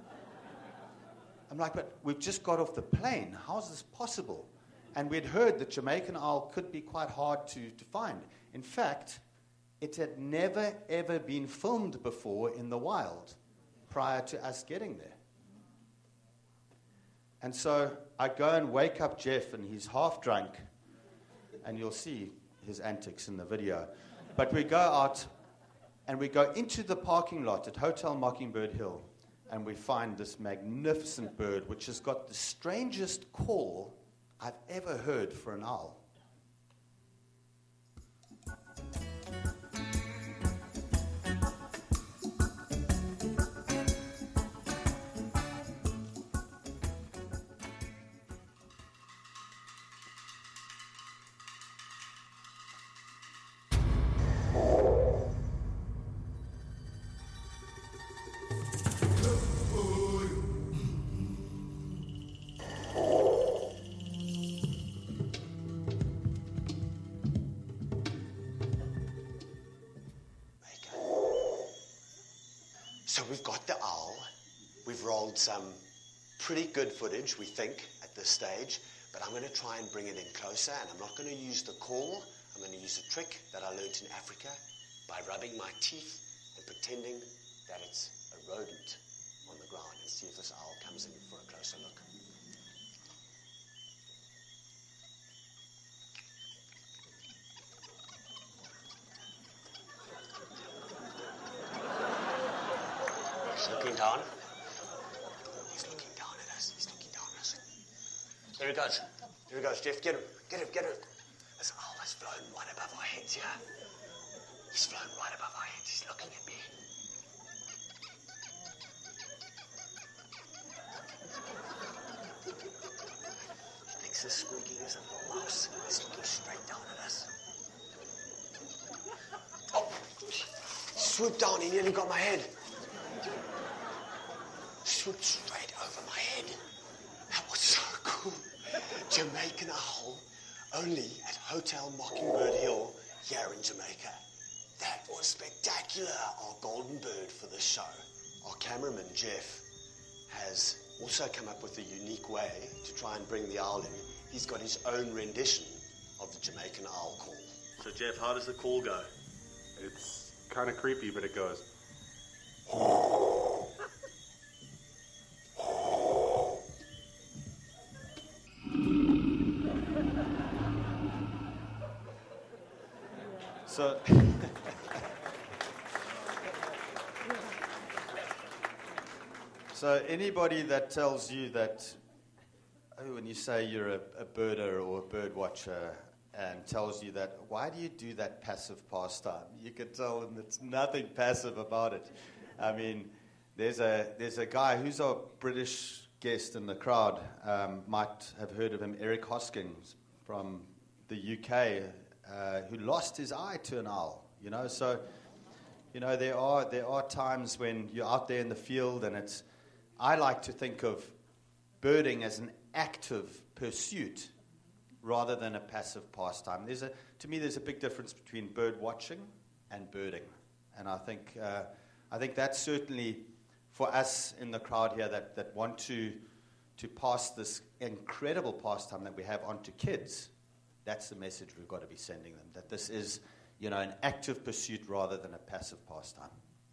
I'm like, but we've just got off the plane. How is this possible? And we'd heard that Jamaican owl could be quite hard to find. In fact, it had never, ever been filmed before in the wild prior to us getting there. And so I go and wake up Jeff, and he's half drunk. and you'll see his antics in the video. But we go out and we go into the parking lot at Hotel Mockingbird Hill, and we find this magnificent bird, which has got the strangest call I've ever heard for an owl. So we've got the owl. We've rolled some pretty good footage, we think, at this stage, but I'm going to try and bring it in closer, and I'm not going to use the call. I'm going to use a trick that I learned in Africa by rubbing my teeth and pretending that it's a rodent on the ground, and see if this owl comes in for a closer look. He's looking down. He's looking down at us. He's looking down at us. Here he goes. Here he goes, Jeff. Get him. Get him. Get him. This owl has flown right above our heads here. He's flown right above our heads. He's looking at me. He thinks this squeaking is a little mouse. He's looking straight down at us. Oh! Swooped down. He nearly got my head. Swooped straight over my head. That was so cool. Jamaican owl, only at Hotel Mockingbird Hill here in Jamaica. That was spectacular, our golden bird for the show. Our cameraman, Jeff, has also come up with a unique way to try and bring the owl in. He's got his own rendition of the Jamaican owl call. So, Jeff, how does the call go? It's kind of creepy, but it goes. So, so anybody that tells you that, when you say you're a birder or a bird watcher, and tells you that, why do you do that passive pastime? You can tell them it's nothing passive about it. I mean, there's a guy who's a British guest in the crowd, might have heard of him, Eric Hoskins from the UK, who lost his eye to an owl. You know, so there are times when you're out there in the field, and I like to think of birding as an active pursuit rather than a passive pastime. To me, there's a big difference between bird watching and birding, and I think that's certainly for us in the crowd here that want to pass this incredible pastime that we have on to kids. That's the message we've got to be sending them, that this is, an active pursuit rather than a passive pastime.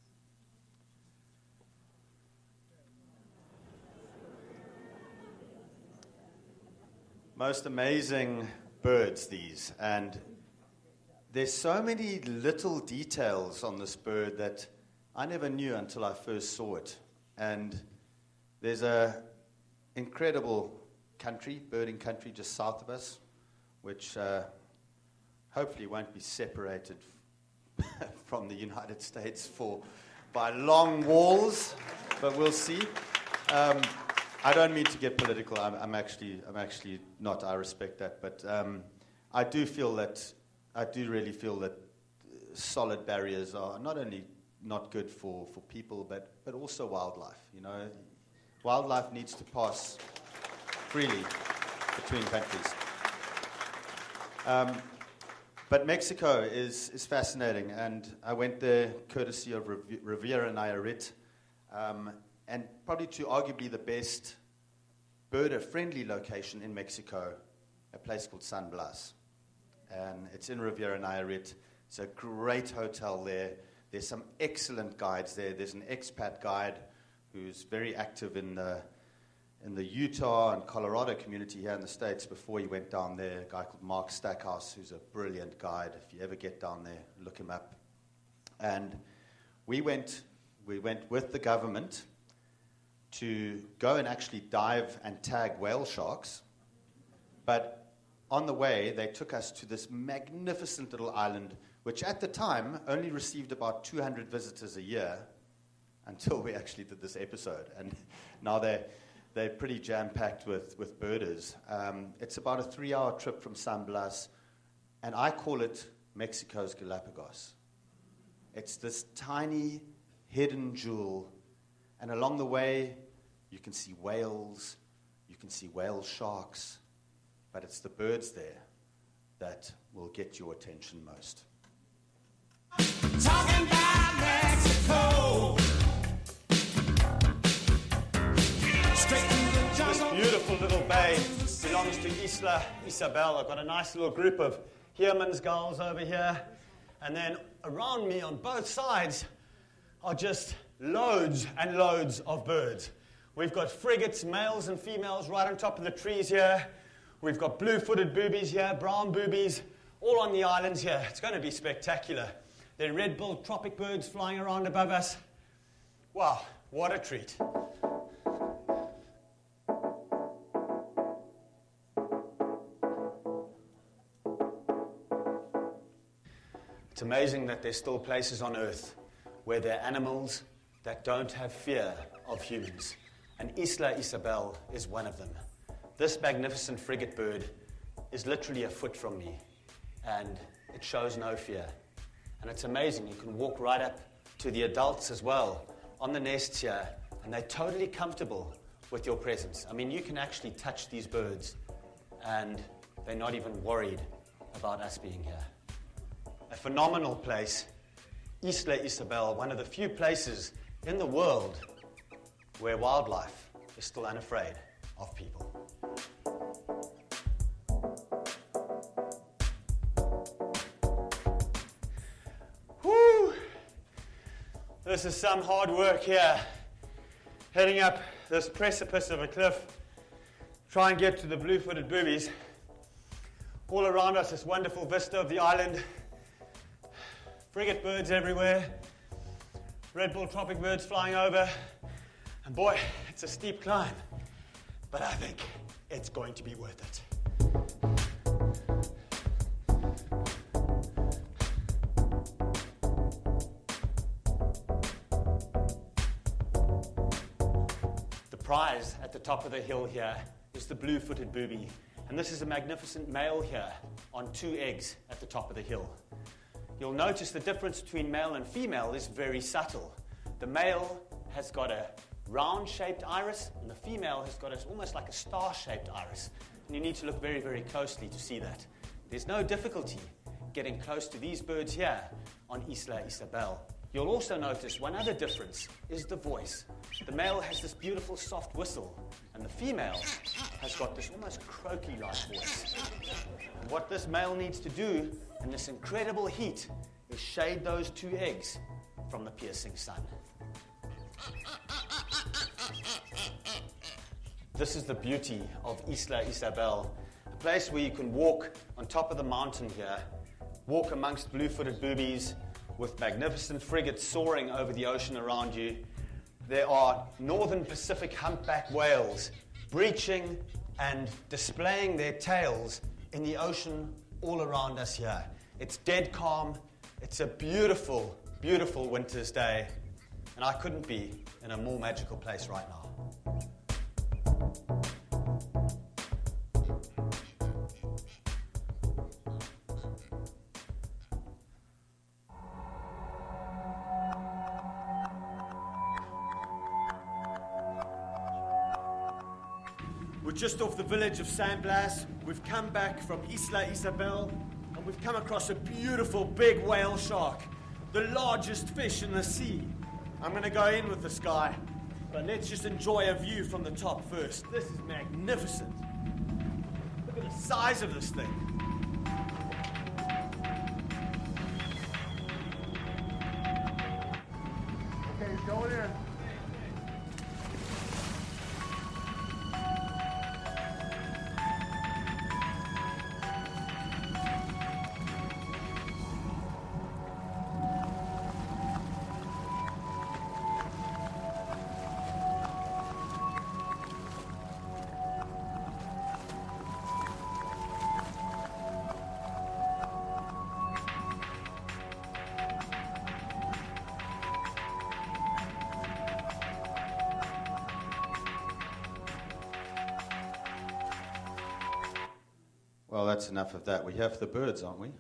Most amazing birds, these. And there's so many little details on this bird that I never knew until I first saw it. And there's a incredible country, birding country, just south of us, which hopefully won't be separated from the United States by long walls, but we'll see. I don't mean to get political. I'm actually not. I respect that, but I do really feel that solid barriers are not only not good for people, but also wildlife. Wildlife needs to pass freely between countries. But Mexico is fascinating, and I went there courtesy of Riviera Nayarit, and probably to arguably the best birder-friendly location in Mexico, a place called San Blas. And it's in Riviera Nayarit. It's a great hotel there. There's some excellent guides there. There's an expat guide who's very active in in the Utah and Colorado community here in the States before he went down there, a guy called Mark Stackhouse, who's a brilliant guide. If you ever get down there, look him up. And we went with the government to go and actually dive and tag whale sharks. But on the way, they took us to this magnificent little island, which at the time only received about 200 visitors a year until we actually did this episode. And now they're pretty jam-packed with birders. It's about a 3-hour trip from San Blas, and I call it Mexico's Galapagos. It's this tiny, hidden jewel, and along the way, you can see whales, you can see whale sharks, but it's the birds there that will get your attention most. Talking about Mexico. This beautiful little bay belongs to Isla Isabel. I've got a nice little group of Heermann's gulls over here. And then around me on both sides are just loads and loads of birds. We've got frigates, males and females, right on top of the trees here. We've got blue-footed boobies here, brown boobies, all on the islands here. It's going to be spectacular. There are red-billed tropic birds flying around above us. Wow, what a treat. It's amazing that there's still places on Earth where there are animals that don't have fear of humans. And Isla Isabel is one of them. This magnificent frigate bird is literally a foot from me, and it shows no fear. And it's amazing. You can walk right up to the adults as well on the nests here, and they're totally comfortable with your presence. I mean, you can actually touch these birds, and they're not even worried about us being here. A phenomenal place, Isla Isabel, one of the few places in the world where wildlife is still unafraid of people. Whew! This is some hard work here, heading up this precipice of a cliff, try and get to the blue-footed boobies. All around us, this wonderful vista of the island. Frigate birds everywhere, red-billed tropic birds flying over, and boy, it's a steep climb, but I think it's going to be worth it. The prize at the top of the hill here is the blue-footed booby, and this is a magnificent male here on 2 eggs at the top of the hill. You'll notice the difference between male and female is very subtle. The male has got a round-shaped iris, and the female has got almost like a star-shaped iris. And you need to look very, very closely to see that. There's no difficulty getting close to these birds here on Isla Isabel. You'll also notice one other difference is the voice. The male has this beautiful soft whistle, and the female has got this almost croaky-like voice. And what this male needs to do in this incredible heat is shade those 2 eggs from the piercing sun. This is the beauty of Isla Isabel, a place where you can walk on top of the mountain here, walk amongst blue-footed boobies with magnificent frigates soaring over the ocean around you. There are northern Pacific humpback whales breaching and displaying their tails in the ocean all around us here. It's dead calm. It's a beautiful, beautiful winter's day. And I couldn't be in a more magical place right now. We're just off the village of San Blas. We've come back from Isla Isabel, and we've come across a beautiful big whale shark, the largest fish in the sea. I'm going to go in with this guy, but let's just enjoy a view from the top first. This is magnificent. Look at the size of this thing. Okay, he's going in. Well, that's enough of that. We have the birds, aren't we?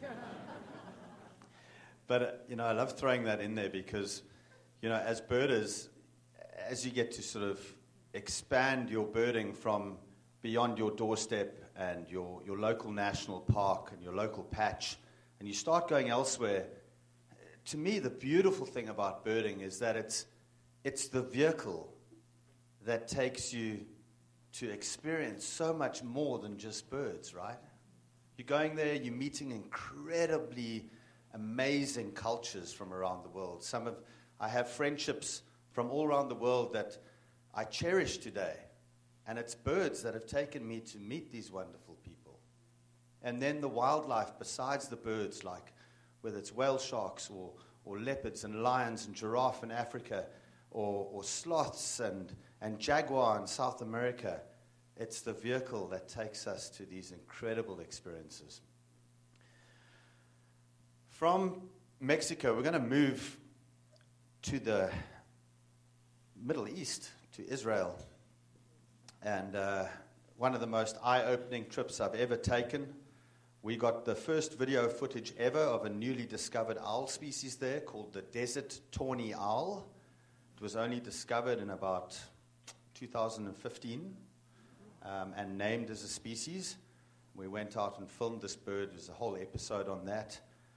But, I love throwing that in there because, as birders, as you get to sort of expand your birding from beyond your doorstep and your local national park and your local patch, and you start going elsewhere, to me, the beautiful thing about birding is that it's the vehicle that takes you to experience so much more than just birds, right? You're going there, you're meeting incredibly amazing cultures from around the world. I have friendships from all around the world that I cherish today, and it's birds that have taken me to meet these wonderful people. And then the wildlife besides the birds, like whether it's whale sharks or leopards and lions and giraffe in Africa, or sloths and jaguar in South America, it's the vehicle that takes us to these incredible experiences. From Mexico, we're going to move to the Middle East, to Israel. And one of the most eye-opening trips I've ever taken. We got the first video footage ever of a newly discovered owl species there called the desert tawny owl. It was only discovered in about 2015 and named as a species. We went out and filmed this bird. There's a whole episode on that.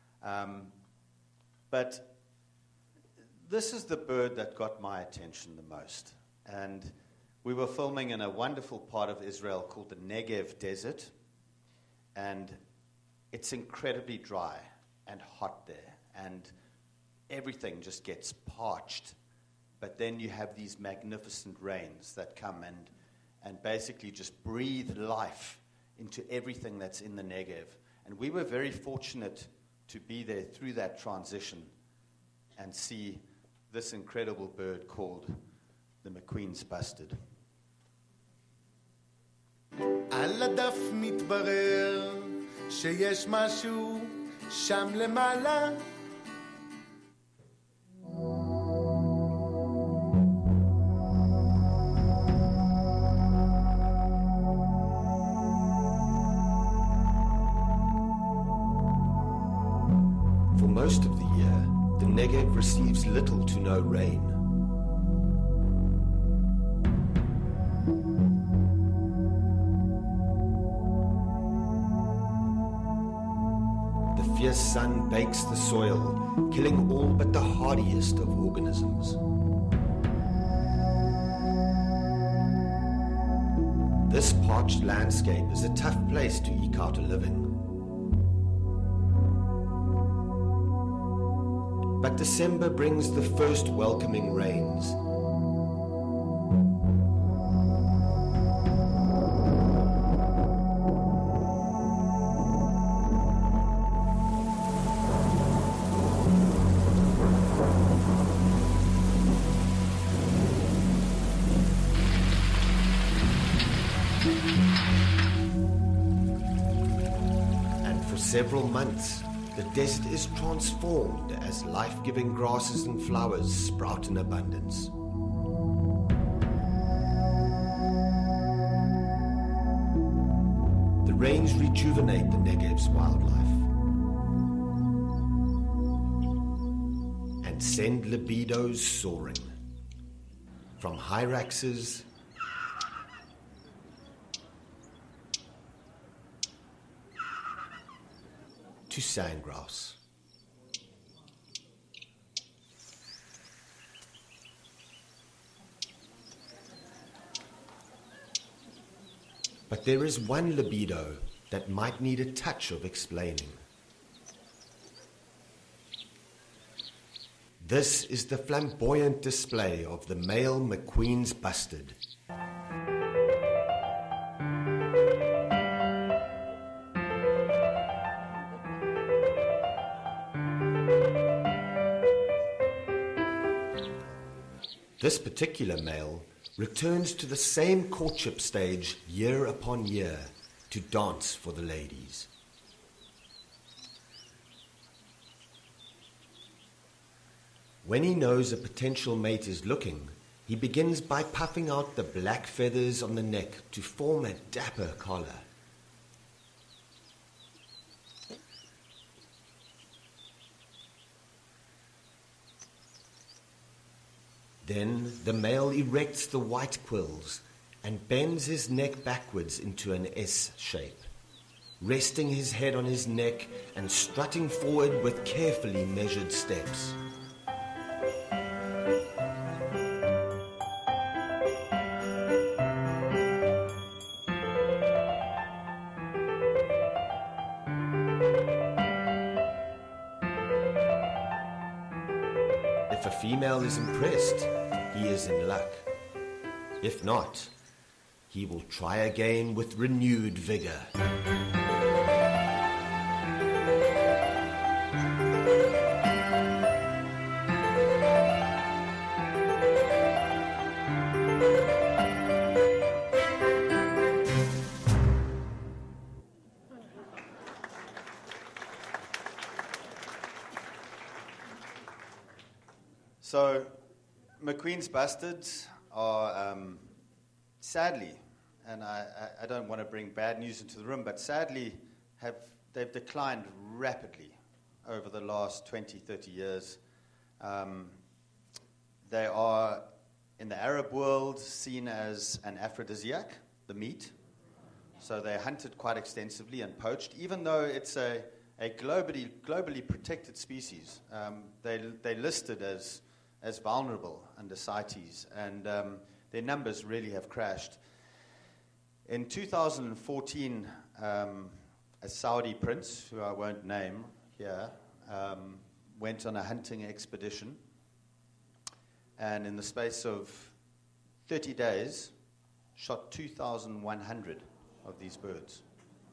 But this is the bird that got my attention the most. And we were filming in a wonderful part of Israel called the Negev Desert. And it's incredibly dry and hot there. And everything just gets parched. But then you have these magnificent rains that come and basically just breathe life into everything that's in the Negev. And we were very fortunate to be there through that transition and see this incredible bird called the McQueen's Bustard. על הדף מתברר שיש משהו שם למעלה For most of the year, the Negev receives little to no rain. The fierce sun bakes the soil, killing all but the hardiest of organisms. This parched landscape is a tough place to eke out a living. But December brings the first welcoming rains. And for several months, the desert is transformed as life-giving grasses and flowers sprout in abundance. The rains rejuvenate the Negev's wildlife and send libidos soaring. From hyraxes to sandgrouse. But there is one libido that might need a touch of explaining. This is the flamboyant display of the male McQueen's Bustard. This particular male returns to the same courtship stage year upon year to dance for the ladies. When he knows a potential mate is looking, he begins by puffing out the black feathers on the neck to form a dapper collar. Then the male erects the white quills and bends his neck backwards into an S shape, resting his head on his neck and strutting forward with carefully measured steps. If a female is impressed, he is in luck. If not, he will try again with renewed vigor. So, McQueen's Bustards are, sadly, and I don't want to bring bad news into the room, but sadly, they've declined rapidly over the last 20, 30 years. They are, in the Arab world, seen as an aphrodisiac, the meat. So they're hunted quite extensively and poached, even though it's a globally protected species. They're listed as vulnerable under CITES, and their numbers really have crashed. In 2014, a Saudi prince, who I won't name here, went on a hunting expedition, and in the space of 30 days, shot 2,100 of these birds.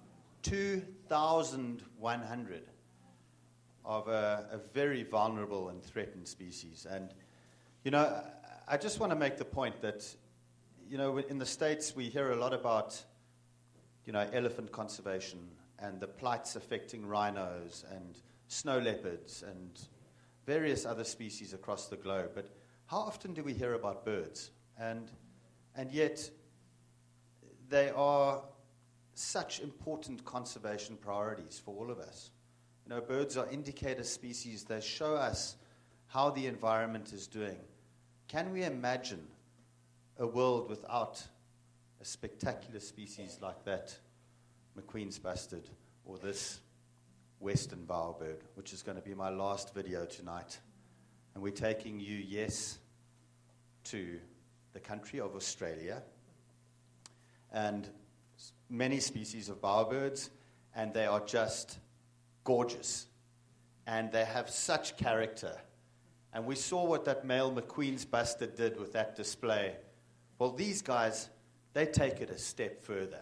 2,100 of a very vulnerable and threatened species. And, you know, I just want to make the point that, you know, in the States we hear a lot about, you know, elephant conservation and the plights affecting rhinos and snow leopards and various other species across the globe. But how often do we hear about birds? And yet they are such important conservation priorities for all of us. You know, birds are indicator species. They show us how the environment is doing. Can we imagine a world without a spectacular species like that McQueen's Bustard or this western bowerbird, which is going to be my last video tonight? And we're taking you, yes, to the country of Australia and many species of bowerbirds, and they are just gorgeous, and they have such character. And we saw what that male McQueen's Bustard did with that display. Well, these guys, they take it a step further.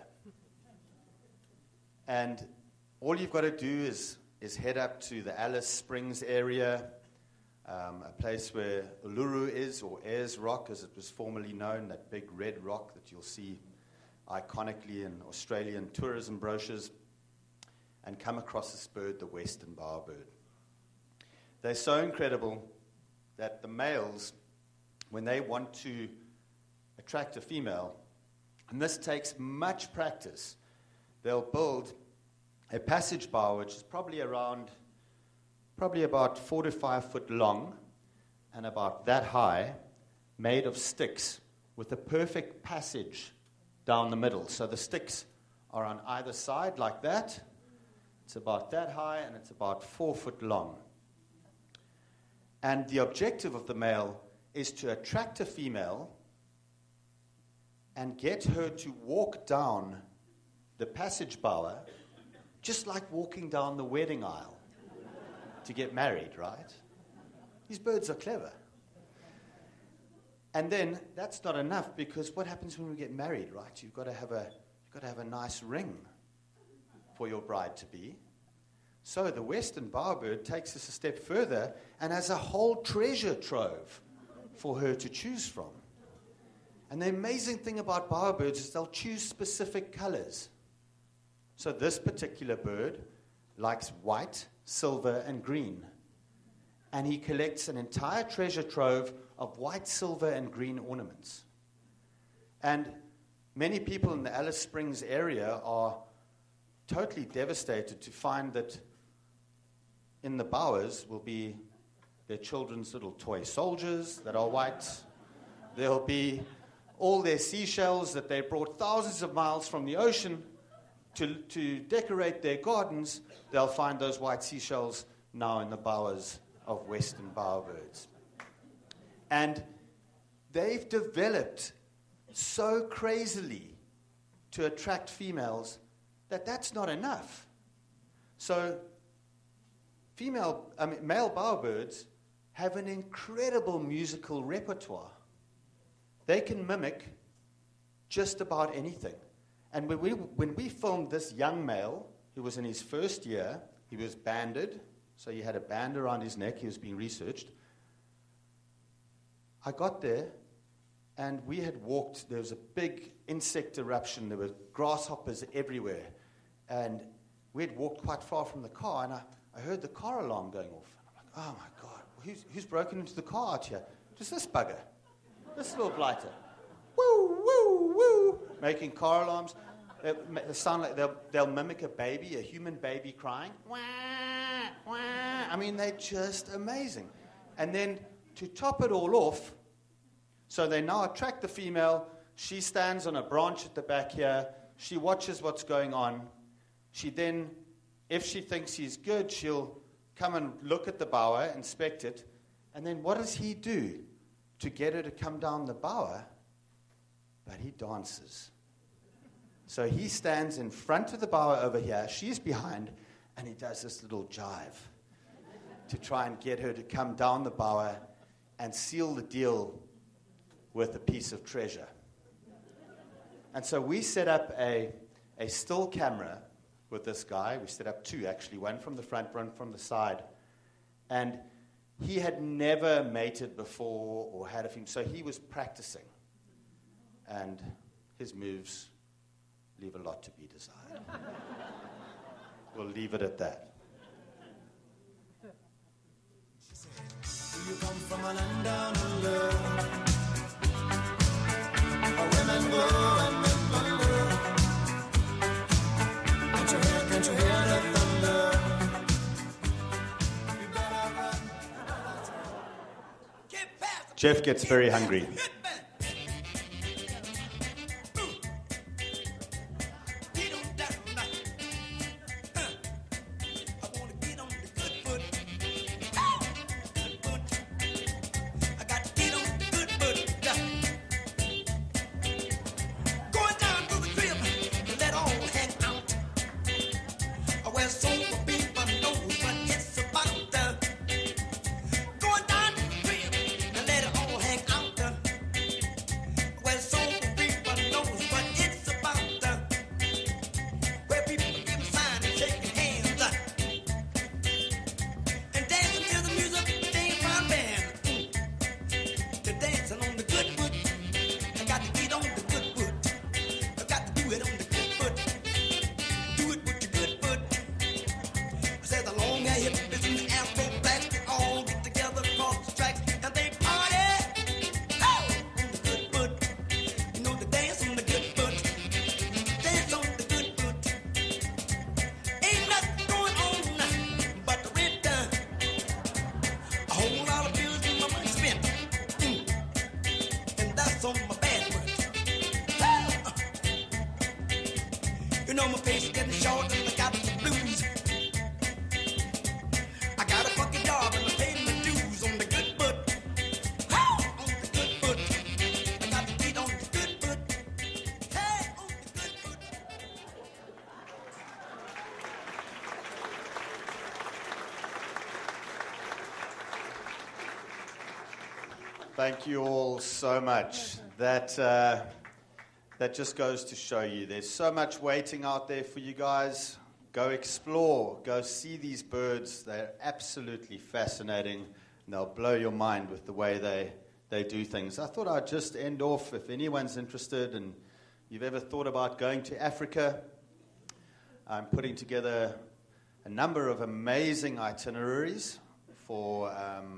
And all you've got to do is head up to the Alice Springs area, a place where Uluru is, or Ayers Rock, as it was formerly known, that big red rock that you'll see iconically in Australian tourism brochures, and come across this bird, the western bowerbird. They're so incredible that the males, when they want to attract a female, and this takes much practice, they'll build a passage bower, which is probably about 4 to 5 foot long and about that high, made of sticks with a perfect passage down the middle. So the sticks are on either side like that. It's about that high, and it's about 4 foot long. And the objective of the male is to attract a female and get her to walk down the passage bower, just like walking down the wedding aisle to get married, right? These birds are clever. And then that's not enough, because what happens when we get married, right? You've got to have a nice ring for your bride-to-be. So the western bowerbird takes us a step further and has a whole treasure trove for her to choose from. And the amazing thing about bowerbirds is they'll choose specific colors. So this particular bird likes white, silver, and green. And he collects an entire treasure trove of white, silver, and green ornaments. And many people in the Alice Springs area are totally devastated to find that in the bowers will be their children's little toy soldiers that are white, There'll be all their seashells that they brought thousands of miles from the ocean to decorate their gardens. They'll find those white seashells now in the bowers of western bowerbirds. And they've developed so crazily to attract females that that's not enough. So male bowerbirds have an incredible musical repertoire. They can mimic just about anything. And when we filmed this young male, who was in his first year, he was banded, so he had a band around his neck, he was being researched. I got there, and we had walked, there was a big insect eruption, there were grasshoppers everywhere, and we had walked quite far from the car, and I heard the car alarm going off. I'm like, oh my God, who's broken into the car out here? Just this bugger, this little blighter. Woo, woo, woo, making car alarms. They sound like they'll mimic a baby, a human baby crying. Wah, wah. I mean, they're just amazing. And then to top it all off, so they now attract the female. She stands on a branch at the back here. She watches what's going on. She then, if she thinks he's good, she'll come and look at the bower, inspect it. And then what does he do to get her to come down the bower? But he dances. So he stands in front of the bower over here, she's behind, and he does this little jive to try and get her to come down the bower and seal the deal with a piece of treasure. And so we set up a still camera with this guy. We set up two, actually, one from the front, one from the side. And he had never mated before or had a female, so he was practicing. And his moves leave a lot to be desired. We'll leave it at that. Do you come from a land down under? Women go and men wonder. Can't you hear the thunder? You better run. Jeff gets very hungry. Thank you all so much. That just goes to show you there's so much waiting out there for you guys. Go explore. Go see these birds. They're absolutely fascinating, and they'll blow your mind with the way they do things. I thought I'd just end off, if anyone's interested and you've ever thought about going to Africa, I'm putting together a number of amazing itineraries for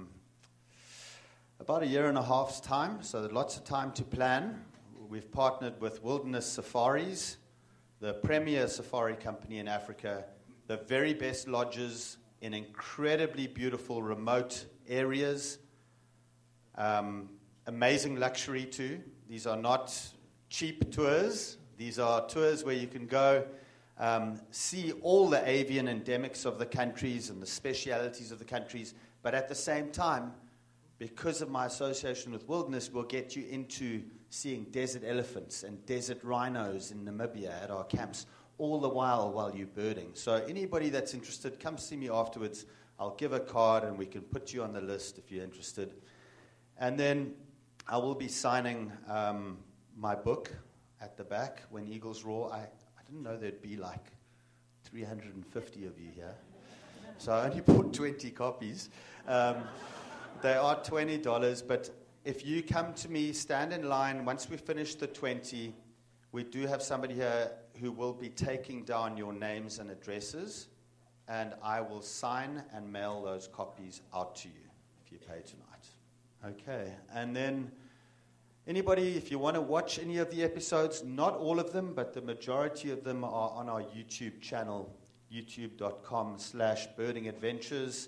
about a year and a half's time, so there's lots of time to plan. We've partnered with Wilderness Safaris, the premier safari company in Africa, the very best lodges in incredibly beautiful remote areas, a amazing luxury too. These are not cheap tours. These are tours where you can go see all the avian endemics of the countries and the specialities of the countries, but at the same time, because of my association with wilderness, we'll get you into seeing desert elephants and desert rhinos in Namibia at our camps, all the while you're birding. So anybody that's interested, come see me afterwards. I'll give a card and we can put you on the list if you're interested. And then I will be signing my book at the back, When Eagles Roar. I didn't know there'd be like 350 of you here. So I only bought 20 copies. They are $20, but if you come to me, stand in line. Once we finish the 20, we do have somebody here who will be taking down your names and addresses, and I will sign and mail those copies out to you if you pay tonight. Okay, and then anybody, if you want to watch any of the episodes, not all of them, but the majority of them are on our YouTube channel, youtube.com/birdingadventures.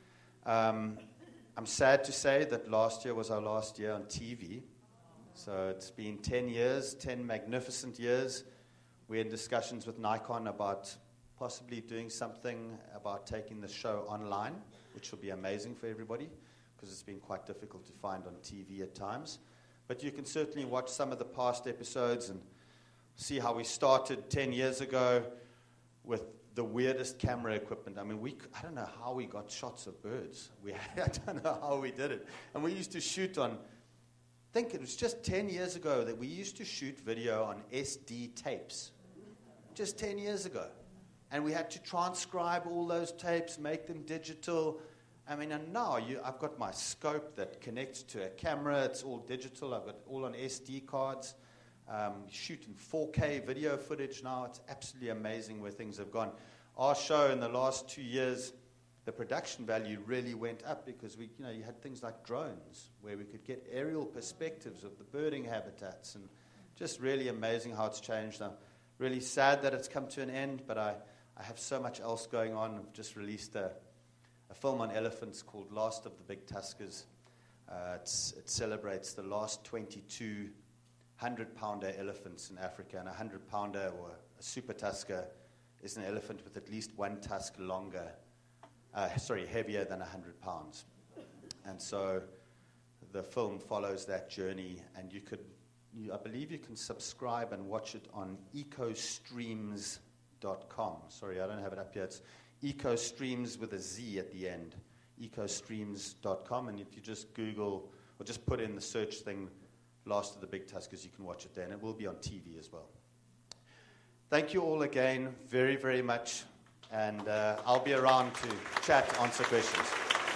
I'm sad to say that last year was our last year on TV. So it's been 10 years, 10 magnificent years. We're in discussions with Nikon about possibly doing something about taking the show online, which will be amazing for everybody because it's been quite difficult to find on TV at times. But you can certainly watch some of the past episodes and see how we started 10 years ago with the weirdest camera equipment. I mean, I don't know how we got shots of birds. I don't know how we did it. And we used to shoot on, I think it was just 10 years ago that we used to shoot video on SD tapes. Just 10 years ago. And we had to transcribe all those tapes, make them digital. I mean, and now I've got my scope that connects to a camera. It's all digital. I've got all on SD cards. Shooting 4K video footage now. It's absolutely amazing where things have gone. Our show in the last 2 years, the production value really went up because you had things like drones where we could get aerial perspectives of the birding habitats, and just really amazing how it's changed. I'm really sad that it's come to an end, but I have so much else going on. I've just released a film on elephants called Last of the Big Tuskers. It celebrates the last 22 100-pounder elephants in Africa, and a 100-pounder or a super tusker is an elephant with at least one tusk heavier than 100 pounds. And so the film follows that journey, and I believe you can subscribe and watch it on ecostreams.com. Sorry, I don't have it up here. It's ecostreams with a Z at the end, ecostreams.com, and if you just Google or just put in the search thing, Last of the Big Tuskers, you can watch it there, and it will be on TV as well. Thank you all again very, very much, and I'll be around to chat, answer questions.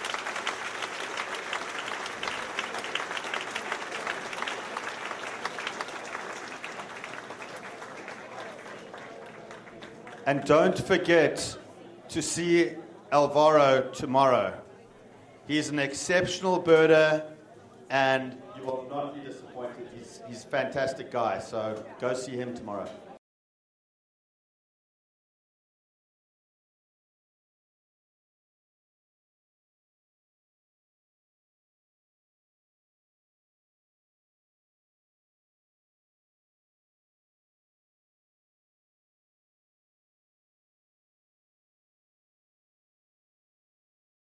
And don't forget to see Alvaro tomorrow. He's an exceptional birder, and you will not be disappointed. He's a fantastic guy, so go see him tomorrow.